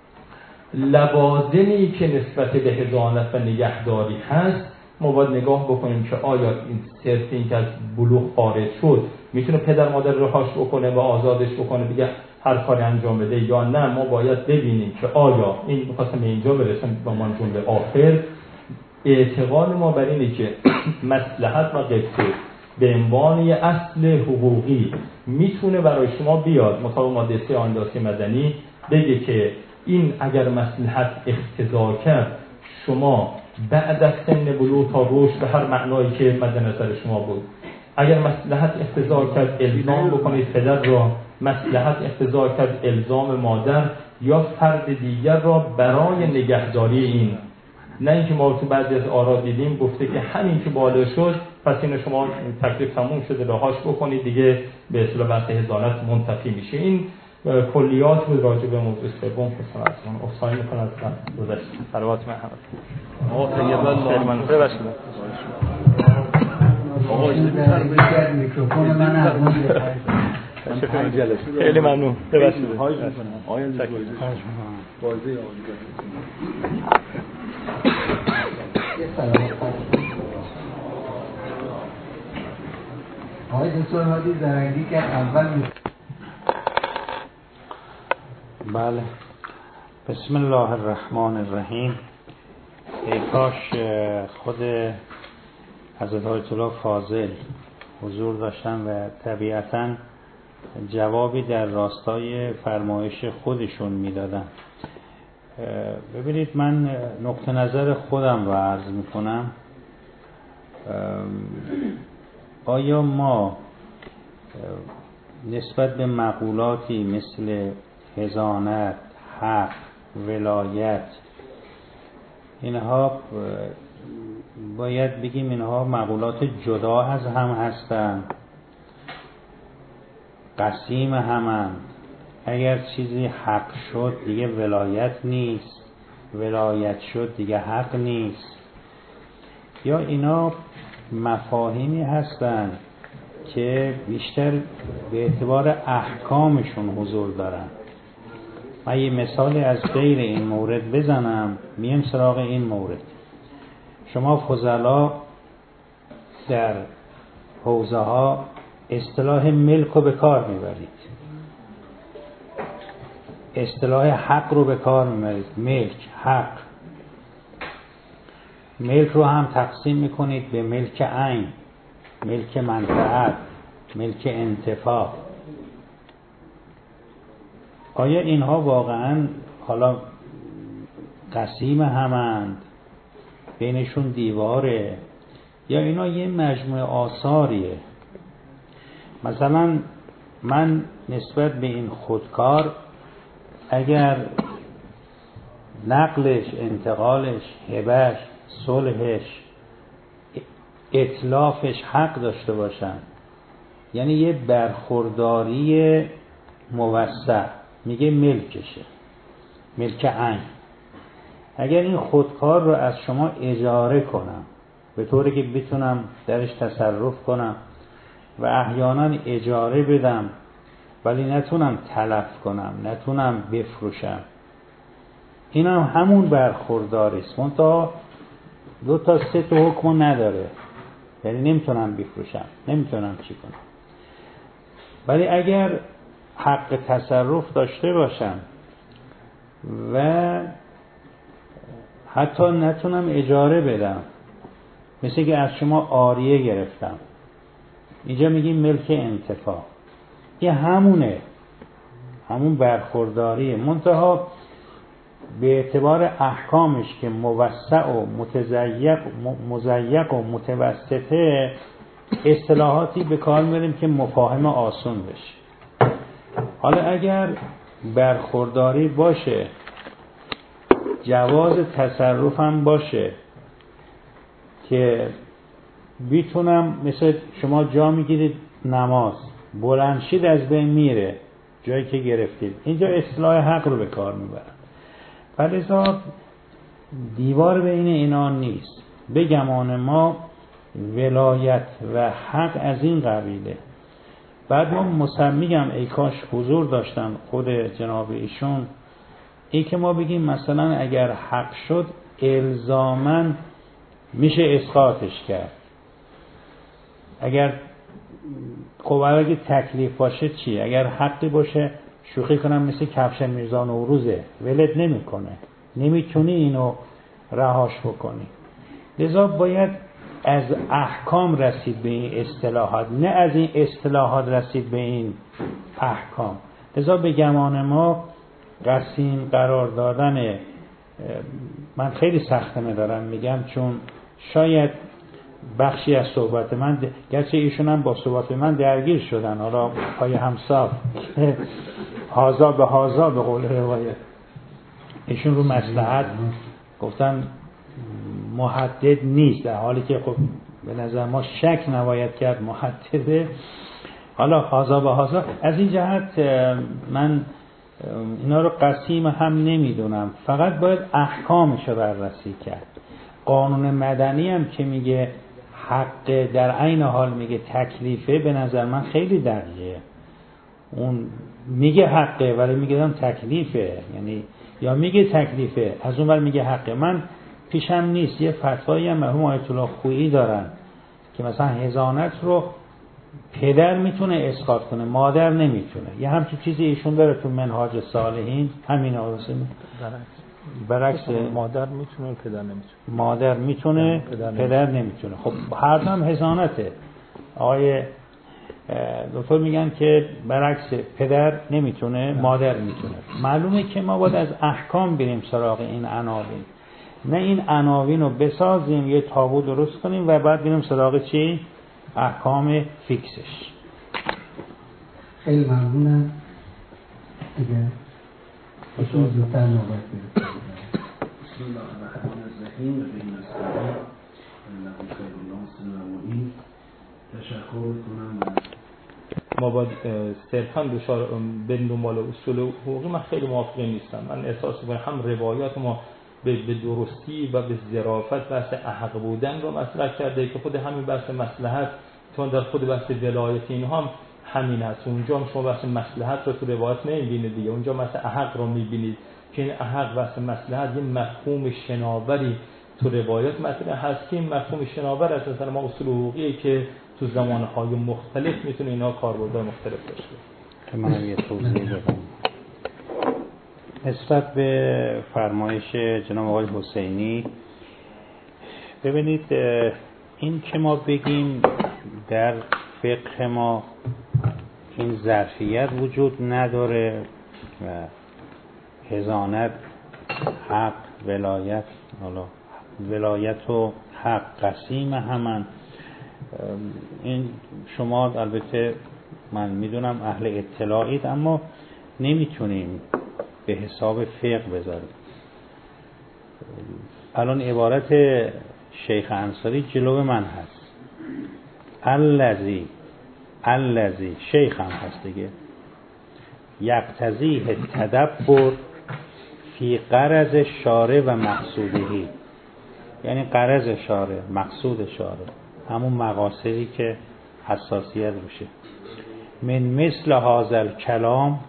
لوازمی که نسبت به حضانت و نگهداری هست. ما باید نگاه بکنیم که آیا این صرف این که از بلوغ خارج شد میتونه پدر مادر رهاش بکنه و آزادش بکنه دیگه هر کاری انجام بده یا نه. ما باید ببینیم که آیا این می‌خواستم اینجا برسم با من جمله آخر، اعتقاد ما بر اینه که مصلحت و قصه به عنوان اصل حقوقی میتونه برای شما بیاد مطابق ماده سه آیین داستان مدنی بگه که این اگر مصلحت اقتضا کرد شما بعد از سن بلوغ تا رشد به هر معنایی که مد نظر شما بود، اگر مصلحت اقتضا کرد الزام بکنید پدر را، مصلحت اقتضا کرد الزام مادر یا فرد دیگر را برای نگهداری این. نه اینکه ما تو بعضی از آرا دیدیم گفته که همین که بالا شد پس این شما تکلیف تموم شده رهاش بکنید دیگه به اصطلاح بحث حضانت منتفی میشه. این کلیات بود راجع به موضوع سوم که من افسانه میکنم از گذشته. صلوات محمد. آقا طیب الله من ببخشید. آقا این میکروفون من از خیلی ممنون. ببخشید. آقای زکری بازی آقای دکتر هادی زرنگی که اول می... بله. بسم الله الرحمن الرحیم. ای کاش خود حضرت آیت الله فاضل حضور داشتن و طبیعتاً جوابی در راستای فرمایش خودشون میدادن. ببینید من نقطه نظر خودم رو عرض میکنم. آیا ما نسبت به مقولاتی مثل حضانت، حق، ولایت، اینها باید بگیم اینها مقولات جدا از هم هستند، قسیم همند؟ اگر چیزی حق شد دیگه ولایت نیست، ولایت شد دیگه حق نیست؟ یا اینا مفاهیمی هستند که بیشتر به اعتبار احکامشون حضور دارن؟ من یه مثال از غیر این مورد بزنم، میم سراغ این مورد. شما فضلا در حوزه ها اصطلاح ملک رو به کار میبرید، اصطلاح حق رو به کار میبرید. ملک، حق. ملک رو هم تقسیم میکنید به ملک عین، ملک منفعت، ملک انتفاع. آیا اینها واقعا حالا قسیم همند، بینشون دیواره، یا اینا یه مجموعه آثاریه؟ مثلا من نسبت به این خودکار اگر نقلش، انتقالش، هبهش، صلحش، اتلافش حق داشته باشن، یعنی یه برخورداری موسع، میگه ملکشه، ملک عین. اگر این خودکار رو از شما اجاره کنم به طوری که بتونم درش تصرف کنم و احیانا اجاره بدم ولی نتونم تلف کنم، نتونم بفروشم. این هم همون برخورداری است، منتها دو تا سه تا حکم نداره، یعنی نمیتونم بفروشم، نمیتونم چی کنم. ولی اگر حق تصرف داشته باشم و حتی نتونم اجاره بدم، مثل که از شما عاریه گرفتم، اینجا میگیم ملک انتفاع، یه همونه، همون برخورداریه، منتها به اعتبار احکامش که موسع و متضیق مضیق و متوسطه اصطلاحاتی به کار میبریم که مفاهیم آسون بشه. حالا اگر برخورداری باشه، جواز تصرف هم باشه که بیتونم، مثل شما جا میگیرید نماز بلندشید از بین میره جایی که گرفتید، اینجا اصلاح حق رو به کار میبرن. فلذا دیوار بین اینا نیست. به گمان ما ولایت و حق از این قبیله. بعد ما مسمیگم ای کاش حضور داشتن خود جناب ایشون، ای که ما بگیم مثلا اگر حق شد الزاماً میشه اسقاطش کرد. اگر خب اگه تکلیف باشه چی؟ اگر حقی باشه شوخی کنم مثل کفش میرزا نوروزه، ولت نمیکنه، نمیتونی اینو رهاش بکنی. لذا باید از احکام رسید به این اصطلاحات، نه از این اصطلاحات رسید به این احکام. لذا به گمان ما قسیم قرار دادن، من خیلی سختمه دارم میگم، چون شاید بخشی از صحبت من، گرچه ایشون هم با صحبت من درگیر شدن، حالا پای همساب هازا به هازا به قول روایت، ایشون رو مصلحت گفتن محدد نیست، در حالی که خب به نظر ما شک نباید کرد محدده. حالا هازا به هازا از این جهت من اینا رو قسیم هم نمیدونم، فقط باید احکامش رو بررسی کرد. قانون مدنی هم که میگه حق در عین حال میگه تکلیفه، به نظر من خیلی دقیقه. اون میگه حقه ولی میگه هم تکلیفه، یعنی یا میگه تکلیفه از اون ور میگه حقه. من پیشم نیست، یه فتوایی هم مرحوم آیت الله خویی دارن که مثلا حضانت رو پدر میتونه اسقاط کنه، مادر نمیتونه. یه همچین چیزی ایشون داره تو منهاج صالحین، همین آرزه برعکس مادر میتونه پدر نمیتونه، مادر میتونه پدر, پدر نمیتونه. خب هر دو هم حضانته. آقای دکتر میگن که برعکس پدر نمیتونه، مادر میتونه. معلومه که ما باید از احکام بریم سراغ این عناوین، نه این عناوین رو بسازیم یه تابو درست کنیم و بعد بریم سراغ چی؟ احکام فیکسش. خیلی ممنونم. دیگه بسیار زودتر نوبت بریم. بسم الله الرحمن الرحیم و بین السلام الله خیر الله سنوی. تشکر کنم. ما باید صرفاً دچار به دنبال اصول حقوقی من خیلی موافق نیستم. من احساس می‌کنم هم روایات ما به درستی و به ظرافت بحث احق بودن رو مطرح کرده که خود همین بحث مصلحت، چون در خود بحث ولایت اینها هم همین هست. اونجا هم شما بحث مصلحت رو تو روایت نمی‌بینید دیگه، اونجا مثلا احق رو می‌بینید که این احق بحث مصلحت یه مفهوم شناوری تو روایت مطرح هست که این مفهوم شناور از مثلا ما اصول حقوقیه که تو زمانهای مختلف میتونه اینا کاربردهای مختلف داشته باشه. منم یه توضیح بدم نسبت به فرمایش جناب آقای حسینی. ببینید این که ما بگیم در فقه ما این ظرفیت وجود نداره و حضانت، حق، ولایت، حالا ولایت و حق قسیم همن، این شما البته من میدونم اهل اطلاعید اما نمیتونیم به حساب فقه بذاریم. الان عبارت شیخ انصاری جلو من هست، الذی الذی شیخ هم هست دیگه، یقتضیه تدبر فی غرض شارع و مقصودهی. یعنی غرض شارع، مقصود شارع، همون مقاصدی که حساسیت روشه. من مثل هذا الکلام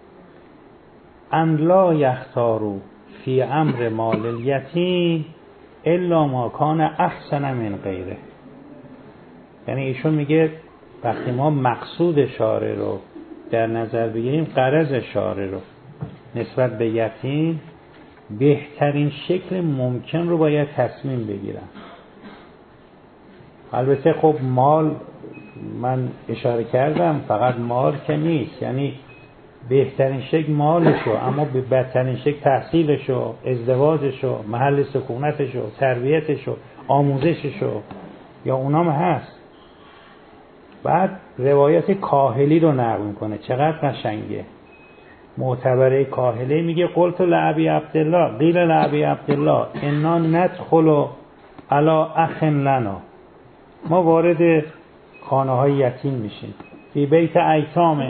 ان لا یختاروا فی امر مال الیتیم الا ما کان احسن من غیره. یعنی ایشون میگه وقتی ما مقصود شارع رو در نظر بگیریم، غرض شارع رو نسبت به یتیم، بهترین شکل ممکن رو باید تصمیم بگیرم. البته خب مال، من اشاره کردم فقط مال که نیست، یعنی بهترین شکل مالشو، اما به بدترین شکل تحصیلشو، ازدواجشو، محل سکونتشو، تربیتشو، آموزششو، یا اونام هست. بعد روایت کاهلی رو نقل میکنه، چقدر قشنگه. معتبره کاهلی میگه قلت لعبی عبدالله قیل لعبی عبدالله انا ندخل علی اخ لنا، ما وارد خانه های یتیم میشیم، فی بیت ایتام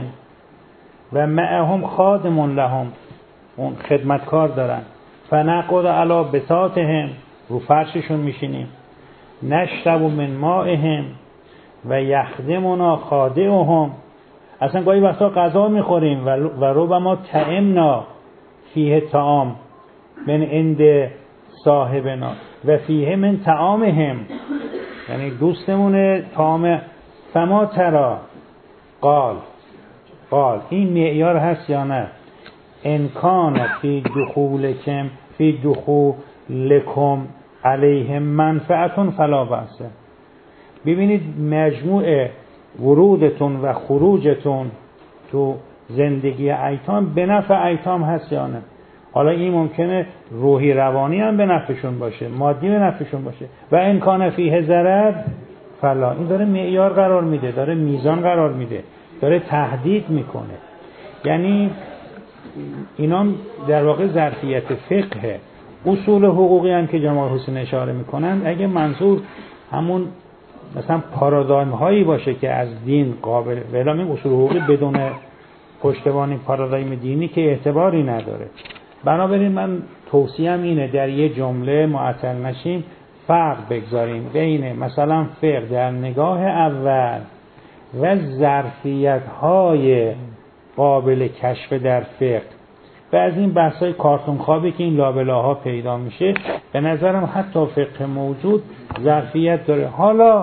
و معهم خادم لهم، اون خدمتکار دارن، فنقعد علی بساطهم، رو فرششون میشینیم، نشرب من مائهم و یخدمنا خادمهم، اصلا گاهی وقتا غذا میخوریم و ربما طعمنا فیه طعام من عند صاحبنا و فیه من طعامهم، یعنی دوستمونه طعام. فما ترا قال قال این معیار هست یا نه؟ انکان فی دخولکم فی دخولکم علیهم منفعتون فلا بأس. ببینید مجموع ورودتون و خروجتون تو زندگی ایتام به نفع ایتام هست یا نه؟ حالا این ممکنه روحی روانی هم به نفعشون باشه، مادی به نفعشون باشه. و امکان فیه ضرر فلا. این داره معیار قرار میده، داره میزان قرار میده، داره تهدید میکنه. یعنی اینا در واقع ظرفیت فقه. اصول حقوقی هم که جناب حسین اشاره میکنن، اگه منظور همون مثلا پارادایم هایی باشه که از دین قابل ولام، این اصول حقوقی بدون پشتوانه پارادایم دینی که اعتباری نداره. بنابراین من توصیهم اینه در یه جمله معطل نشیم، فرق بگذاریم بین مثلا فقه در نگاه اول و ظرفیت های قابل کشف در فقه. و از این بحث های کارتون خوابی که این لابلاها پیدا میشه، به نظرم حتی فقه موجود ظرفیت داره. حالا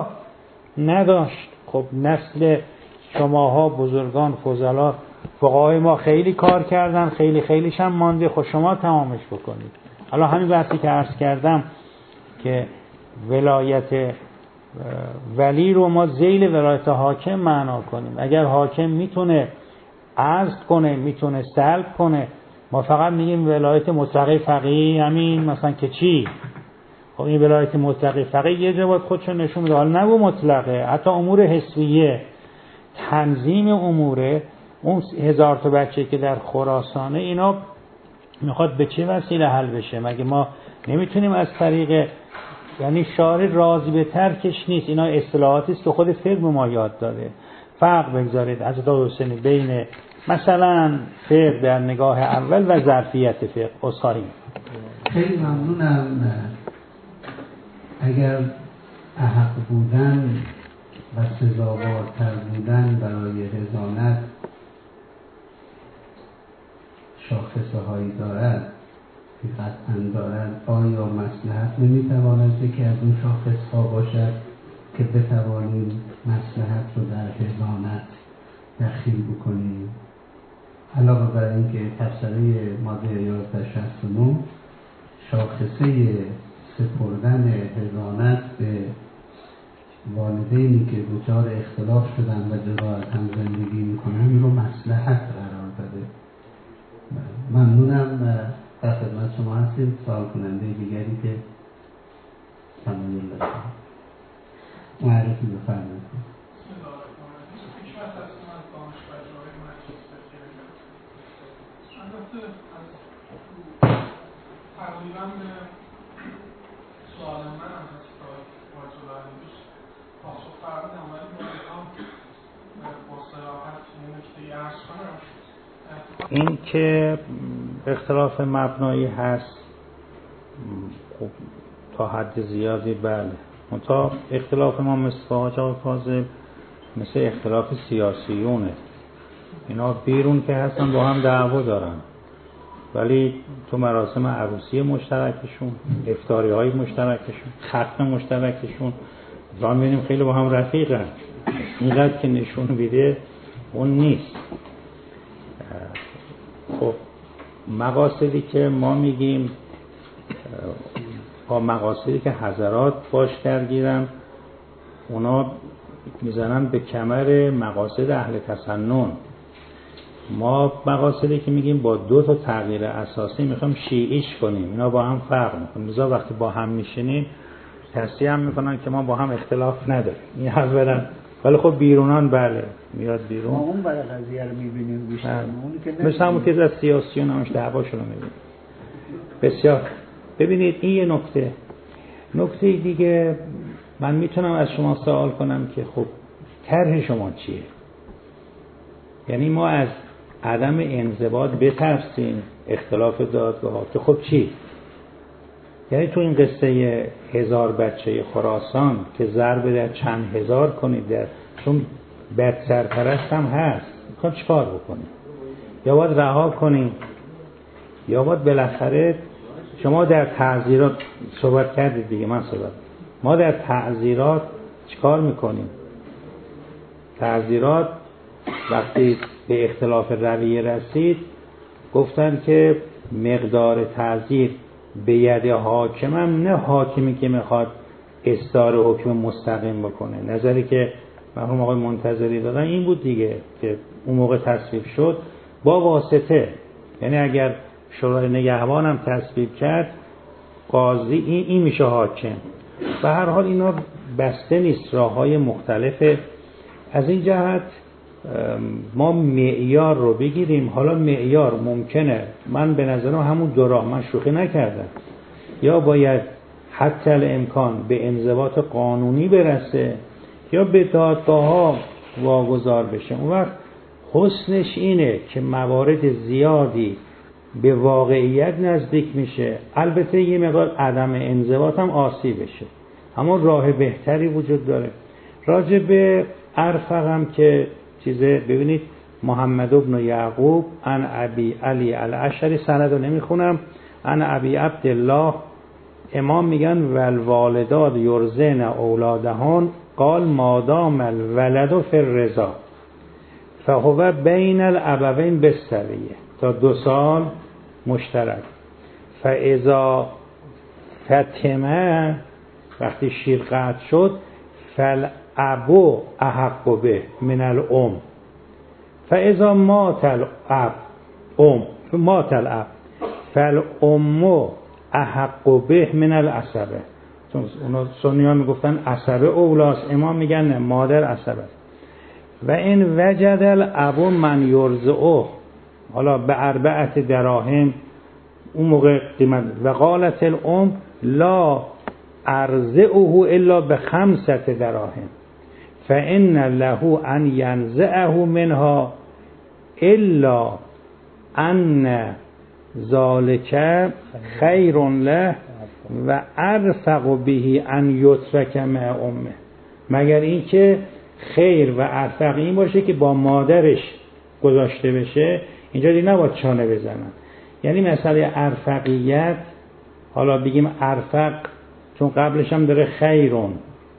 نداشت، خب نسل شماها بزرگان فضلا فقهای ما خیلی کار کردن، خیلی خیلیش هم مانده، خب شما تمامش بکنید. حالا همین بحثی که عرض کردم که ولایت ولی رو ما ذیل ولایت حاکم معنا کنیم. اگر حاکم میتونه عزل کنه، میتونه سلب کنه، ما فقط میگیم ولایت مطلقه فقیه، همین مثلا که چی؟ خب این ولایت مطلقه فقیه یه جا باید خودشو نشون بده. حالا نگو مطلقه، حتی امور حسیه، تنظیم اموره، اون هزار تا بچه که در خراسانه، اینا میخواد به چه وسیله حل بشه؟ مگه ما نمیتونیم از طریق، یعنی شارع راضی به ترکش نیست. اینا اصطلاحاتی است که خود فقه به ما یاد داده. فرق بگذارید از حضرت حسین بین مثلا فقه در نگاه اول و ظرفیت فقه. اسخاری خیلی ممنونم. اگر احق بودن و سزاوارتر بودن برای رضانت شاخصه هایی دارد که قطعا دارد، آیا مصلحت نمیتواند یکی از اون شاخص ها باشد که بتوانیم مصلحت رو در رضانت دخیل بکنیم؟ علاوه بر اینکه تفسیره ماده یازده شصت و نه شاخصه سپردن رضانت به والدینی که دچار اختلاف شدن و جدا از هم زندگی میکنن رو مصلحت قرار داده. ممنونم. در خدمت شما هستیم. سوال کننده دیگری که تمایل داشته معرفی بفرمایید. تقریبا به سوال من هم هست که باید رو پاسخ فرمودم، ولی باید با صراحت این نکته عرض کنم. این که اختلاف مبنایی هست، خب تا حد زیادی بله. منتها اختلاف ما مثل حاج آقای فاضل مثل اختلاف سیاسیونه، اینا بیرون که هستن با هم دعوا دارن، ولی تو مراسم عروسی مشترکشون، افطاری های مشترکشون، ختم مشترکشون ما می‌بینیم خیلی با هم رفیقن. اینقدر که نشون میده اون نیست. خب مقاصدی که ما میگیم با مقاصدی که حضرات باش درگیرن، اونا میزنن به کمر مقاصد اهل تسنن. ما مقاصدی که میگیم با دو تا تغییر اساسی میخوام شیعیش کنیم، اینا با هم فرق میکنن. لذا وقتی با هم میشینیم تصحیح هم میکنن که ما با هم اختلاف نداریم. این حرف برن، ولی خب بیرونان بله میاد بیرون. ما اون برای قضیه رو میبینیم بیشتر، اونی که مثل همون که از سیاسیون همش دعواشون رو میبینیم. بسیار ببینید این یه نکته. نکته دیگه من میتونم از شما سوال کنم که خب طرح شما چیه؟ یعنی ما از عدم انضباط بترسیم، اختلاف دادگاه ها، که خب چی؟ یعنی تو این قصه هزار بچه خراسان که ضرب در چند هزار کنید، در چون بد سرپرست هم هست، میخواد چیکار بکنیم؟ یا باید رها کنیم یا باید بالاخره شما در تعزیرات صحبت کردید دیگه، من صحبت ما در تعزیرات چیکار میکنیم؟ تعزیرات وقتی به اختلاف رویه رسید گفتن که مقدار تعزیر به ید حاکم هم، نه حاکمی که میخواد اصدار حکم مستقیم بکنه. نظری که مرحوم آقای منتظری دادن این بود دیگه که اون موقع تصویب شد با واسطه، یعنی اگر شورای نگهبان هم تصویب کرد قاضی این, این میشه حاکم. به هر حال اینا بسته نیست، راههای مختلفه. از این جهت ما معیار رو بگیریم. حالا معیار ممکنه، من به نظرم همون دو راه، من شوخی نکردم، یا باید حتی الامکان به انضباط قانونی برسه یا به دادگاه ها واگذار بشه. اون وقت حسنش اینه که موارد زیادی به واقعیت نزدیک میشه، البته یه مقدار عدم انضباط هم آسیب بشه، اما راه بهتری وجود داره. راجع به ارفق هم که چیزه، ببینید محمد ابن یعقوب عن ابی علی الاشعری، سند رو نمیخونم، عن ابی عبدالله، امام میگن والوالدات یرزن اولادهان قال مادام الولد فی الرضا فهو بین الابوین بالسویه، تا دو سال مشترک. فاذا فتمه، وقتی شیر قطع شد، فالابو احق به من الام، فاذا مات الاب ام مات الاب فالام احق به من العصبه. چون اونا سنی ها میگفتن عصبه اولاست، امام میگن نه، مادر عصبه. و این وجد الاب من یرزعه، حالا به اربعت دراهم اون موقع قیمت، و قالت الام لا ارزعه الا به خمسة دراهم فان له ان ینزعه منها الا ان ذالک خیر له و ارفق به ان یترک مع امه، مگر اینکه خیر و ارفق این باشه که با مادرش گذاشته بشه. اینجا دیگه نباید چانه بزنن. یعنی مسئله ارفقیت، حالا بگیم ارفق چون قبلش هم داره خیرون،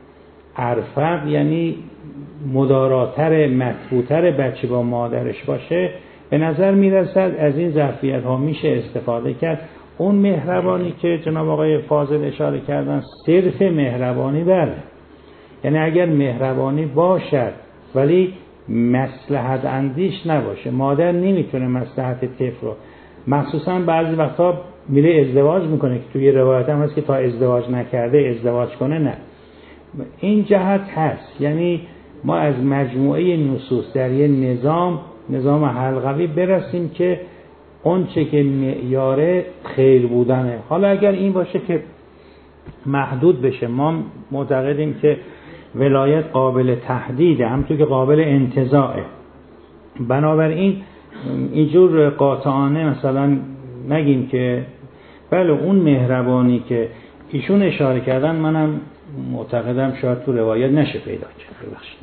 ارفق یعنی مداراتر مطبوعتر بچه با مادرش باشه، به نظر میرسد از این ظرفیت ها میشه استفاده کرد. اون مهربانی که جناب آقای فاضل اشاره کردن صرف مهربانی بله، یعنی اگر مهربانی باشد ولی مصلحت اندیش نباشه، مادر نمیتونه مصلحت طفل رو، مخصوصا بعضی وقتا میره ازدواج میکنه که توی روایت هم هست که تا ازدواج نکرده ازدواج کنه، نه، این جهت هست. یعنی ما از مجموعه نصوص در یه نظام نظام حلقوی برسیم که اون چه که معیار خیر بودنه. حالا اگر این باشه که محدود بشه، ما معتقدیم که ولایت قابل تحدیده، همونطور که قابل انتزاعه. بنابراین اینجور قاطعانه مثلا نگیم که بله اون مهربانی که ایشون اشاره کردن، منم معتقدم شاید تو روایت نشه پیدا کرد. ببخشید.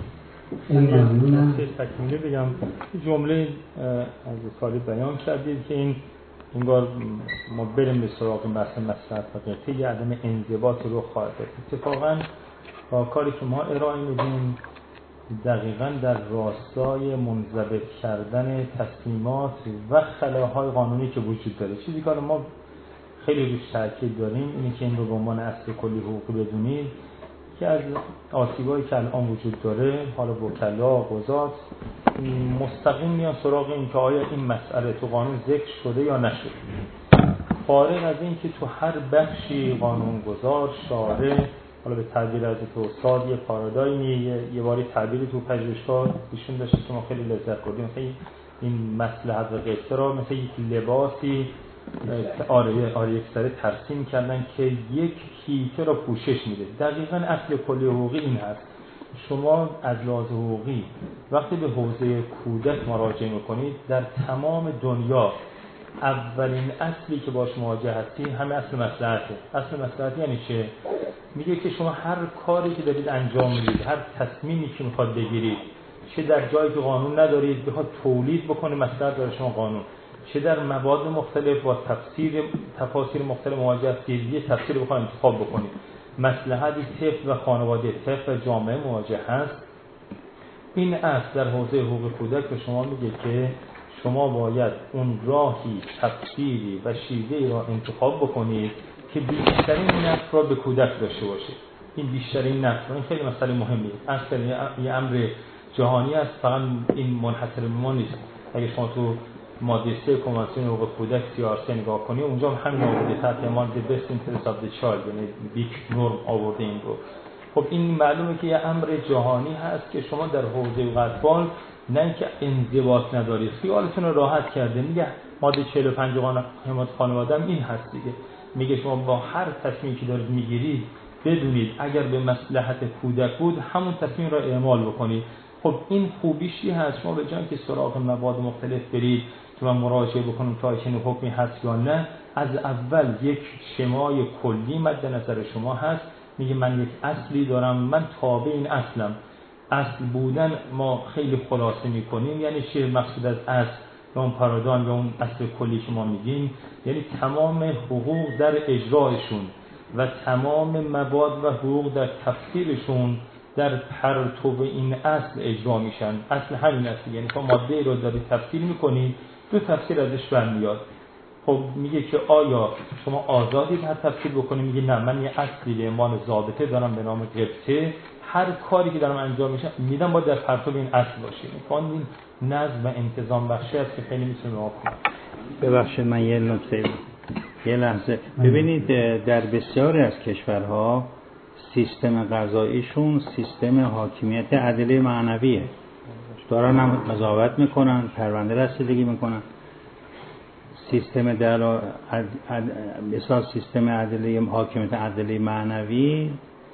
ممنونم. تکمیلی بگم جمله از کاری بیان کردید که این انگار ما بریم به سراغ بحث مصلحت و قطعی عدم انضباط رو خواهد داد. اتفاقا با کاری که ما ارائه میدیم دقیقاً در راستای منضبط کردن تصمیمات و خلاهای قانونی که وجود داره. چیزی که ما خیلی روش تاکید داریم اینه که این رو به عنوان اصل کلی حقوقی بدونید که از آسیبایی که الان وجود داره، حالا وکلا، قضات مستقیم میان سراغ این که آیا این مسئله تو قانون ذکر شده یا نشده، فارغ از این که تو هر بخشی قانونگذار، شارع، حالا به تعبیر از تو استاد یه پارادایمی، یه باری تعبیری تو پژوهشگاه ایشون داشته که ما خیلی لذت بردیم، خیلی این مصلحت و قطعه را مثل یک لباسی آره آره یک سره ترسیم کردن که یک کیفه را پوشش میده. دقیقاً اصل کلی حقوقی این هست. شما از لحاظ حقوقی وقتی به حوزه کودک مراجعه میکنید، در تمام دنیا اولین اصلی که باش مواجه هستی همه اصل مصلحته. اصل مصلحت یعنی چه؟ میگه که شما هر کاری که دارید انجام میدید، هر تصمیمی که میخواد بگیرید، چه در جایی که قانون ندارید بخواد تولید بکنه مصلحت داره شما قانون، چه در مواد مختلف با تفسیر تفاسیر مختلف مواجه هستید، یه تفسیر بخواید انتخاب بکنید، مصلحتی طفل و خانواده، طفل و جامعه مواجه هست. این اصل در حوزه حقوق کودک به شما میگه که شما باید اون راهی، تفسیری و شیوهی را انتخاب بکنید که بیشترین نفع را به کودک داشته باشه. این بیشترین نفع، این خیلی مسئله مهمیه. اصل یه امر جهانی است، فقط این منحصر به ما نیست. اگه شما تو ماده سه کنوانسیون حقوق کودک سی آر سی نگاه کنی، اونجا هم همین آورده تحت عنوان the best interest of the child، یعنی بیک نورم آورده این رو. خب این معلومه که یه امر جهانی هست که شما در حوزه اطفال نه اینکه انضباط ندارید، خیالتون رو راحت کرده. میگه ماده چهل و پنج قانون حمایت خانواده این هست دیگه، میگه شما با هر تصمیمی که دارید میگیرید بدونید اگر به مصلحت کودک بود همون تصمیم را اعمال بکنید. خب این خوبیشی هست، شما به جای اینکه سراغ مواد مختلف برید که من مراجعه بکنم تا چه حکمی هست یا نه، از اول یک شمای کلی مد نظر شما هست. میگه من یک اصلی دارم، من تابع این اصلم. اصل بودن ما خیلی خلاصه میکنیم، یعنی چه مقصود از اصل یا اون پارادایم یا اون اصل کلی که ما میگیم؟ یعنی تمام حقوق در اجرایشون و تمام مواد و حقوق در تفسیرشون در پرتو این اصل اجرا میشن. اصل همین اصل، یعنی شما ماده رو دارید تفسیر میکنید، دو تفسیر ازش برمیاد. خب میگه که آیا شما آزادید هر تفسیر بکنید؟ میگه نه، من یه اصلی به عنوان ضابطه دارم به نام قبطه، هر کاری که دارم انجام میشه میدم باید در پرتو این اصل باشه. این نظم و انتظام بخشی است که خیلی میتونه ما کنه. ببخشید من یه نکته یه لحظه ببینید، در بسیاری از کشورها سیستم قضاییشون سیستم حاکمیت ادله معنویه، دارن هم قضاوت میکنن، پرونده رسیدگی میکنن. سیستم در مثال سیستم ادله حاکمیت ادله معنوی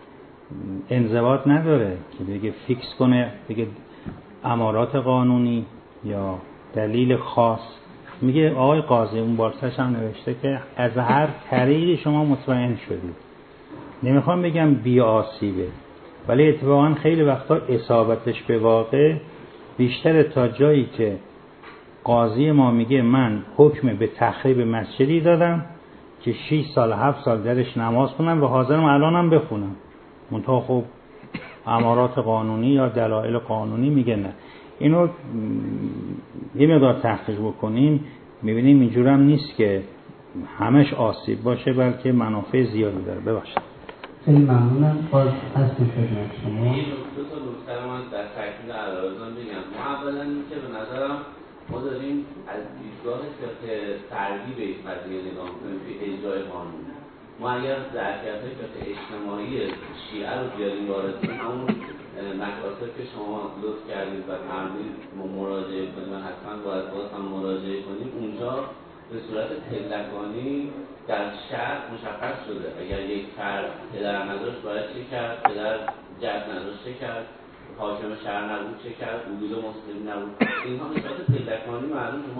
انضباط نداره که بگه فیکس کنه، بگه امارات قانونی یا دلیل خاص. میگه آقای قاضی اون بارسش هم نوشته که از هر طریقی شما مطمئن شدید. نمیخوام بگم بی آسیبه، ولی اتفاقا خیلی وقتا اصابتش به واقع بیشتر تا جایی که قاضی ما میگه من حکم به تخریب مسجدی دادم که شش سال هفت سال درش نماز خوندم و حاضرم الانم بخونم، منتها خب امارات قانونی یا دلایل قانونی میگه نه. اینو یه مقدار تحقیق بکنیم میبینیم اینجور هم نیست که همش آسیب باشه، بلکه منافع زیادی داره. ببخشید. خیلی ممنونم. باز هستی خدمت شما. این دو تا نکته رو من در تکمیل علاوه‌ازان بگم. ما اولا اینکه به نظرم ما داریم از دیدگاه فقه فردی به این قضیه نگاه می‌کنیم که اجرای قانون. ما اگر ظرفیت فقه اجتماعی شیعه رو بیاریم وارد کنیم، همون مکاسب که شما لطف کردید و فرمودید ما مراجعه کنیم و حتما باید باز هم مراجعه کنیم، اونجا به صورت پدرکانی در شرع مشخص شده اگر یک فرد پدر نداشت باید چه کرد، پدر جد نداشت چه کرد، حاکم شهر نبود چه کرد، حدود مسلم نبود. اینها به صورت پدرکانی معلوم شما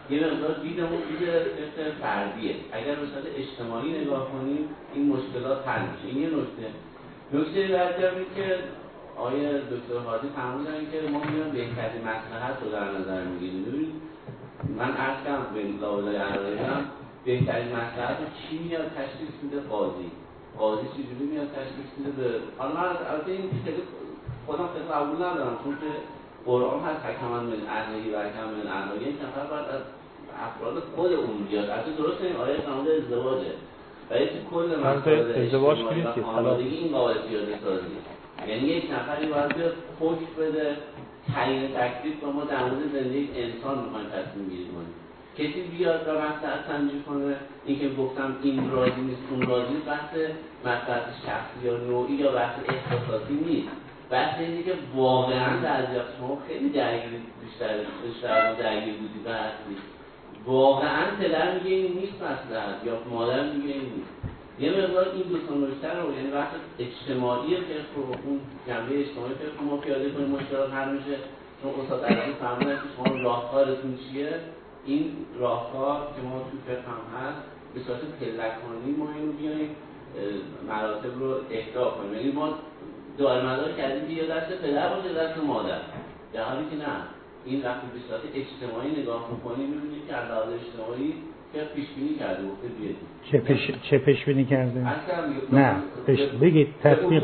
یه مقدار دیدمون دید فردیه. اگر به صورت اجتماعی نگاه کنیم این مشکلات حل میشه. این یه نکته. نکته بعدی که آیه دکتر هادی فرمودن که ما میگیم بهترین مصلحت رو در نظر میگیریم. ببینید من عرض کردم به لاولای عرایزم بهترین مصلحت رو چی میاد تشخیص میده؟ قاضی. قاضی چجوری میاد تشخیص میده؟ به حالا من البته این که خودم خیلی قبول ندارم، چون که قرآن هست حکما من اهلی و حکما من اهلی، یک نفر باید از افراد خود اون بیاد. البته درسته این آیه فرموده ازدواجه ولی تو کل مسائل ازدواج اجتماعی و خانوادگی این قابل پیاده سازی، یعنی یک نفری باید بیاد حکم بده تعیین تکلیف و ما در مورد زندگی انسان میخوایم تصمیم گیری کنیم. کسی بیاد و مصلحت سنجی کنه، اینکه گفتم این راضی نیست اون راضی نیست، بحث مصلحت شخصی یا نوعی یا بحث احساساتی نیست، بحث اینه که واقعا در جهت شما خیلی درگیر بیشتر بیشتر درگیر بودی و هستی، واقعا پدر میگه این نیست مصلحت یا مادر میگه این نیست. یه مقدار این دو تا نکته رو، یعنی بحث اجتماعی که اون جنبه اجتماعی که ما پیاده کنیم مشکلات حل میشه. چون استاد عزیز فرمودن که شما راهکارتون چیه؟ این راهکار که ما تو فقه هم هست به صورت پلکانی ما اینو بیایم مراتب رو اهدا کنیم، یعنی ما دائر مدار کردیم که یا دست پدر باشه دست مادر، در حالی که نه، این وقتی به صورت اجتماعی نگاه می‌کنیم می‌بینیم که از لحاظ اجتماعی که پیش بینی کرده گفته بیاد چه پیش چه پیش بینی کرده؟ نه پیش بگید تطبیق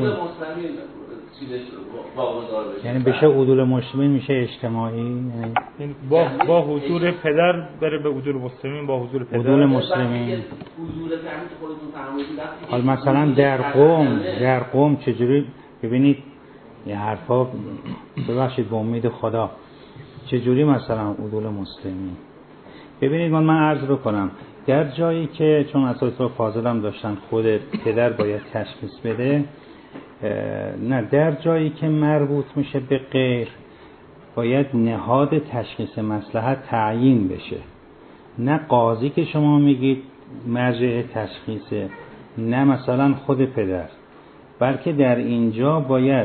یعنی بشه عدول مسلمین میشه اجتماعی، یعنی با با حضور پدر بره به عدول مسلمین، با حضور پدر عدول مسلمین. حال مثلا در قوم در قوم چجوری ببینید یه حرفا ببخشید به امید خدا چجوری مثلا عدول مسلمین. ببینید من من عرض بکنم در جایی که چون اساتید فاضلم داشتن خود پدر باید تشخیص بده، نه در جایی که مربوط میشه به غیر باید نهاد تشخیص مصلحت تعیین بشه، نه قاضی که شما میگید مرجع تشخیصه، نه مثلا خود پدر، بلکه در اینجا باید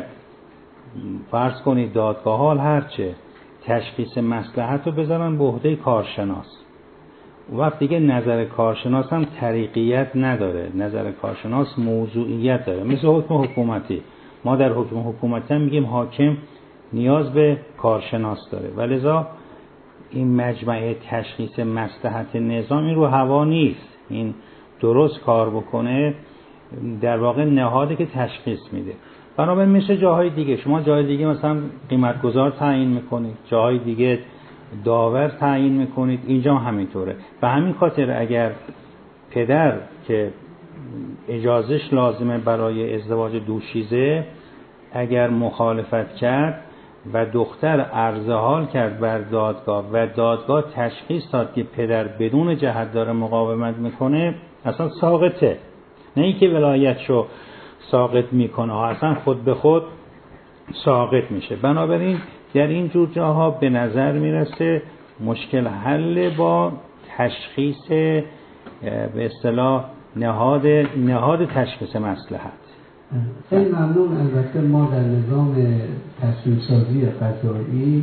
فرض کنید دادگاه حال هرچه تشخیص مصلحت رو بذارن به عهده کارشناس. وقت دیگه نظر کارشناس هم طریقیت نداره، نظر کارشناس موضوعیت داره، مثل حکم حکومتی. ما در حکم حکومتی هم میگیم حاکم نیاز به کارشناس داره، ولذا این مجمع تشخیص مصلحت نظام این رو هوا نیست، این درست کار بکنه در واقع نهاده که تشخیص میده. بنابراین مثل جاهای دیگه شما جای دیگه مثلا قیمتگذار تعیین میکنید، جاهای دیگه داور تعیین میکنید، اینجا هم همینطوره. به همین خاطر اگر پدر که اجازهش لازمه برای ازدواج دوشیزه اگر مخالفت کرد و دختر عرض حال کرد بر دادگاه و دادگاه تشخیص داد که پدر بدون جهت داره مقاومت میکنه، اصلا ساقطه، نه اینکه ولایتشو ساقط میکنه، اصلا خود به خود ساقط میشه. بنابراین در این جور جاها به نظر میرسه مشکل حل با تشخیص به اصطلاح نهاد نهاد تشخیص مصلحت. خیلی ممنون. البته ما در نظام تصمیم سازی قضایی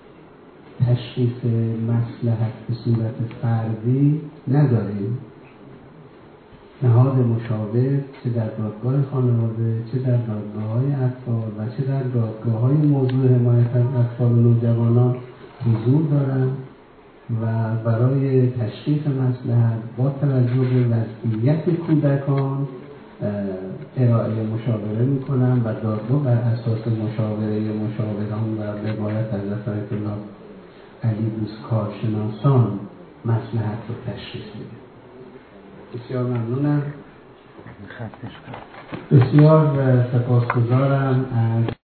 تشخیص مصلحت به صورت فردی نداریم. نهاد مشابه چه در دادگاه خانواده، چه در دادگاه‌های اطفال و چه در دادگاه‌های موضوع حمایت از اطفال و نوجوانان حضور دارند و برای تشخیص مصلحت با توجه به وضعیت کودکان ارائه مشاوره می‌کنند و دادگاه بر اساس مشاوره مشاوران و روایت از آیت الله علی دوست کارشناسان مصلحت رو تشخیص میده. بسیار ممنونم. بسیار سپاسگزارم از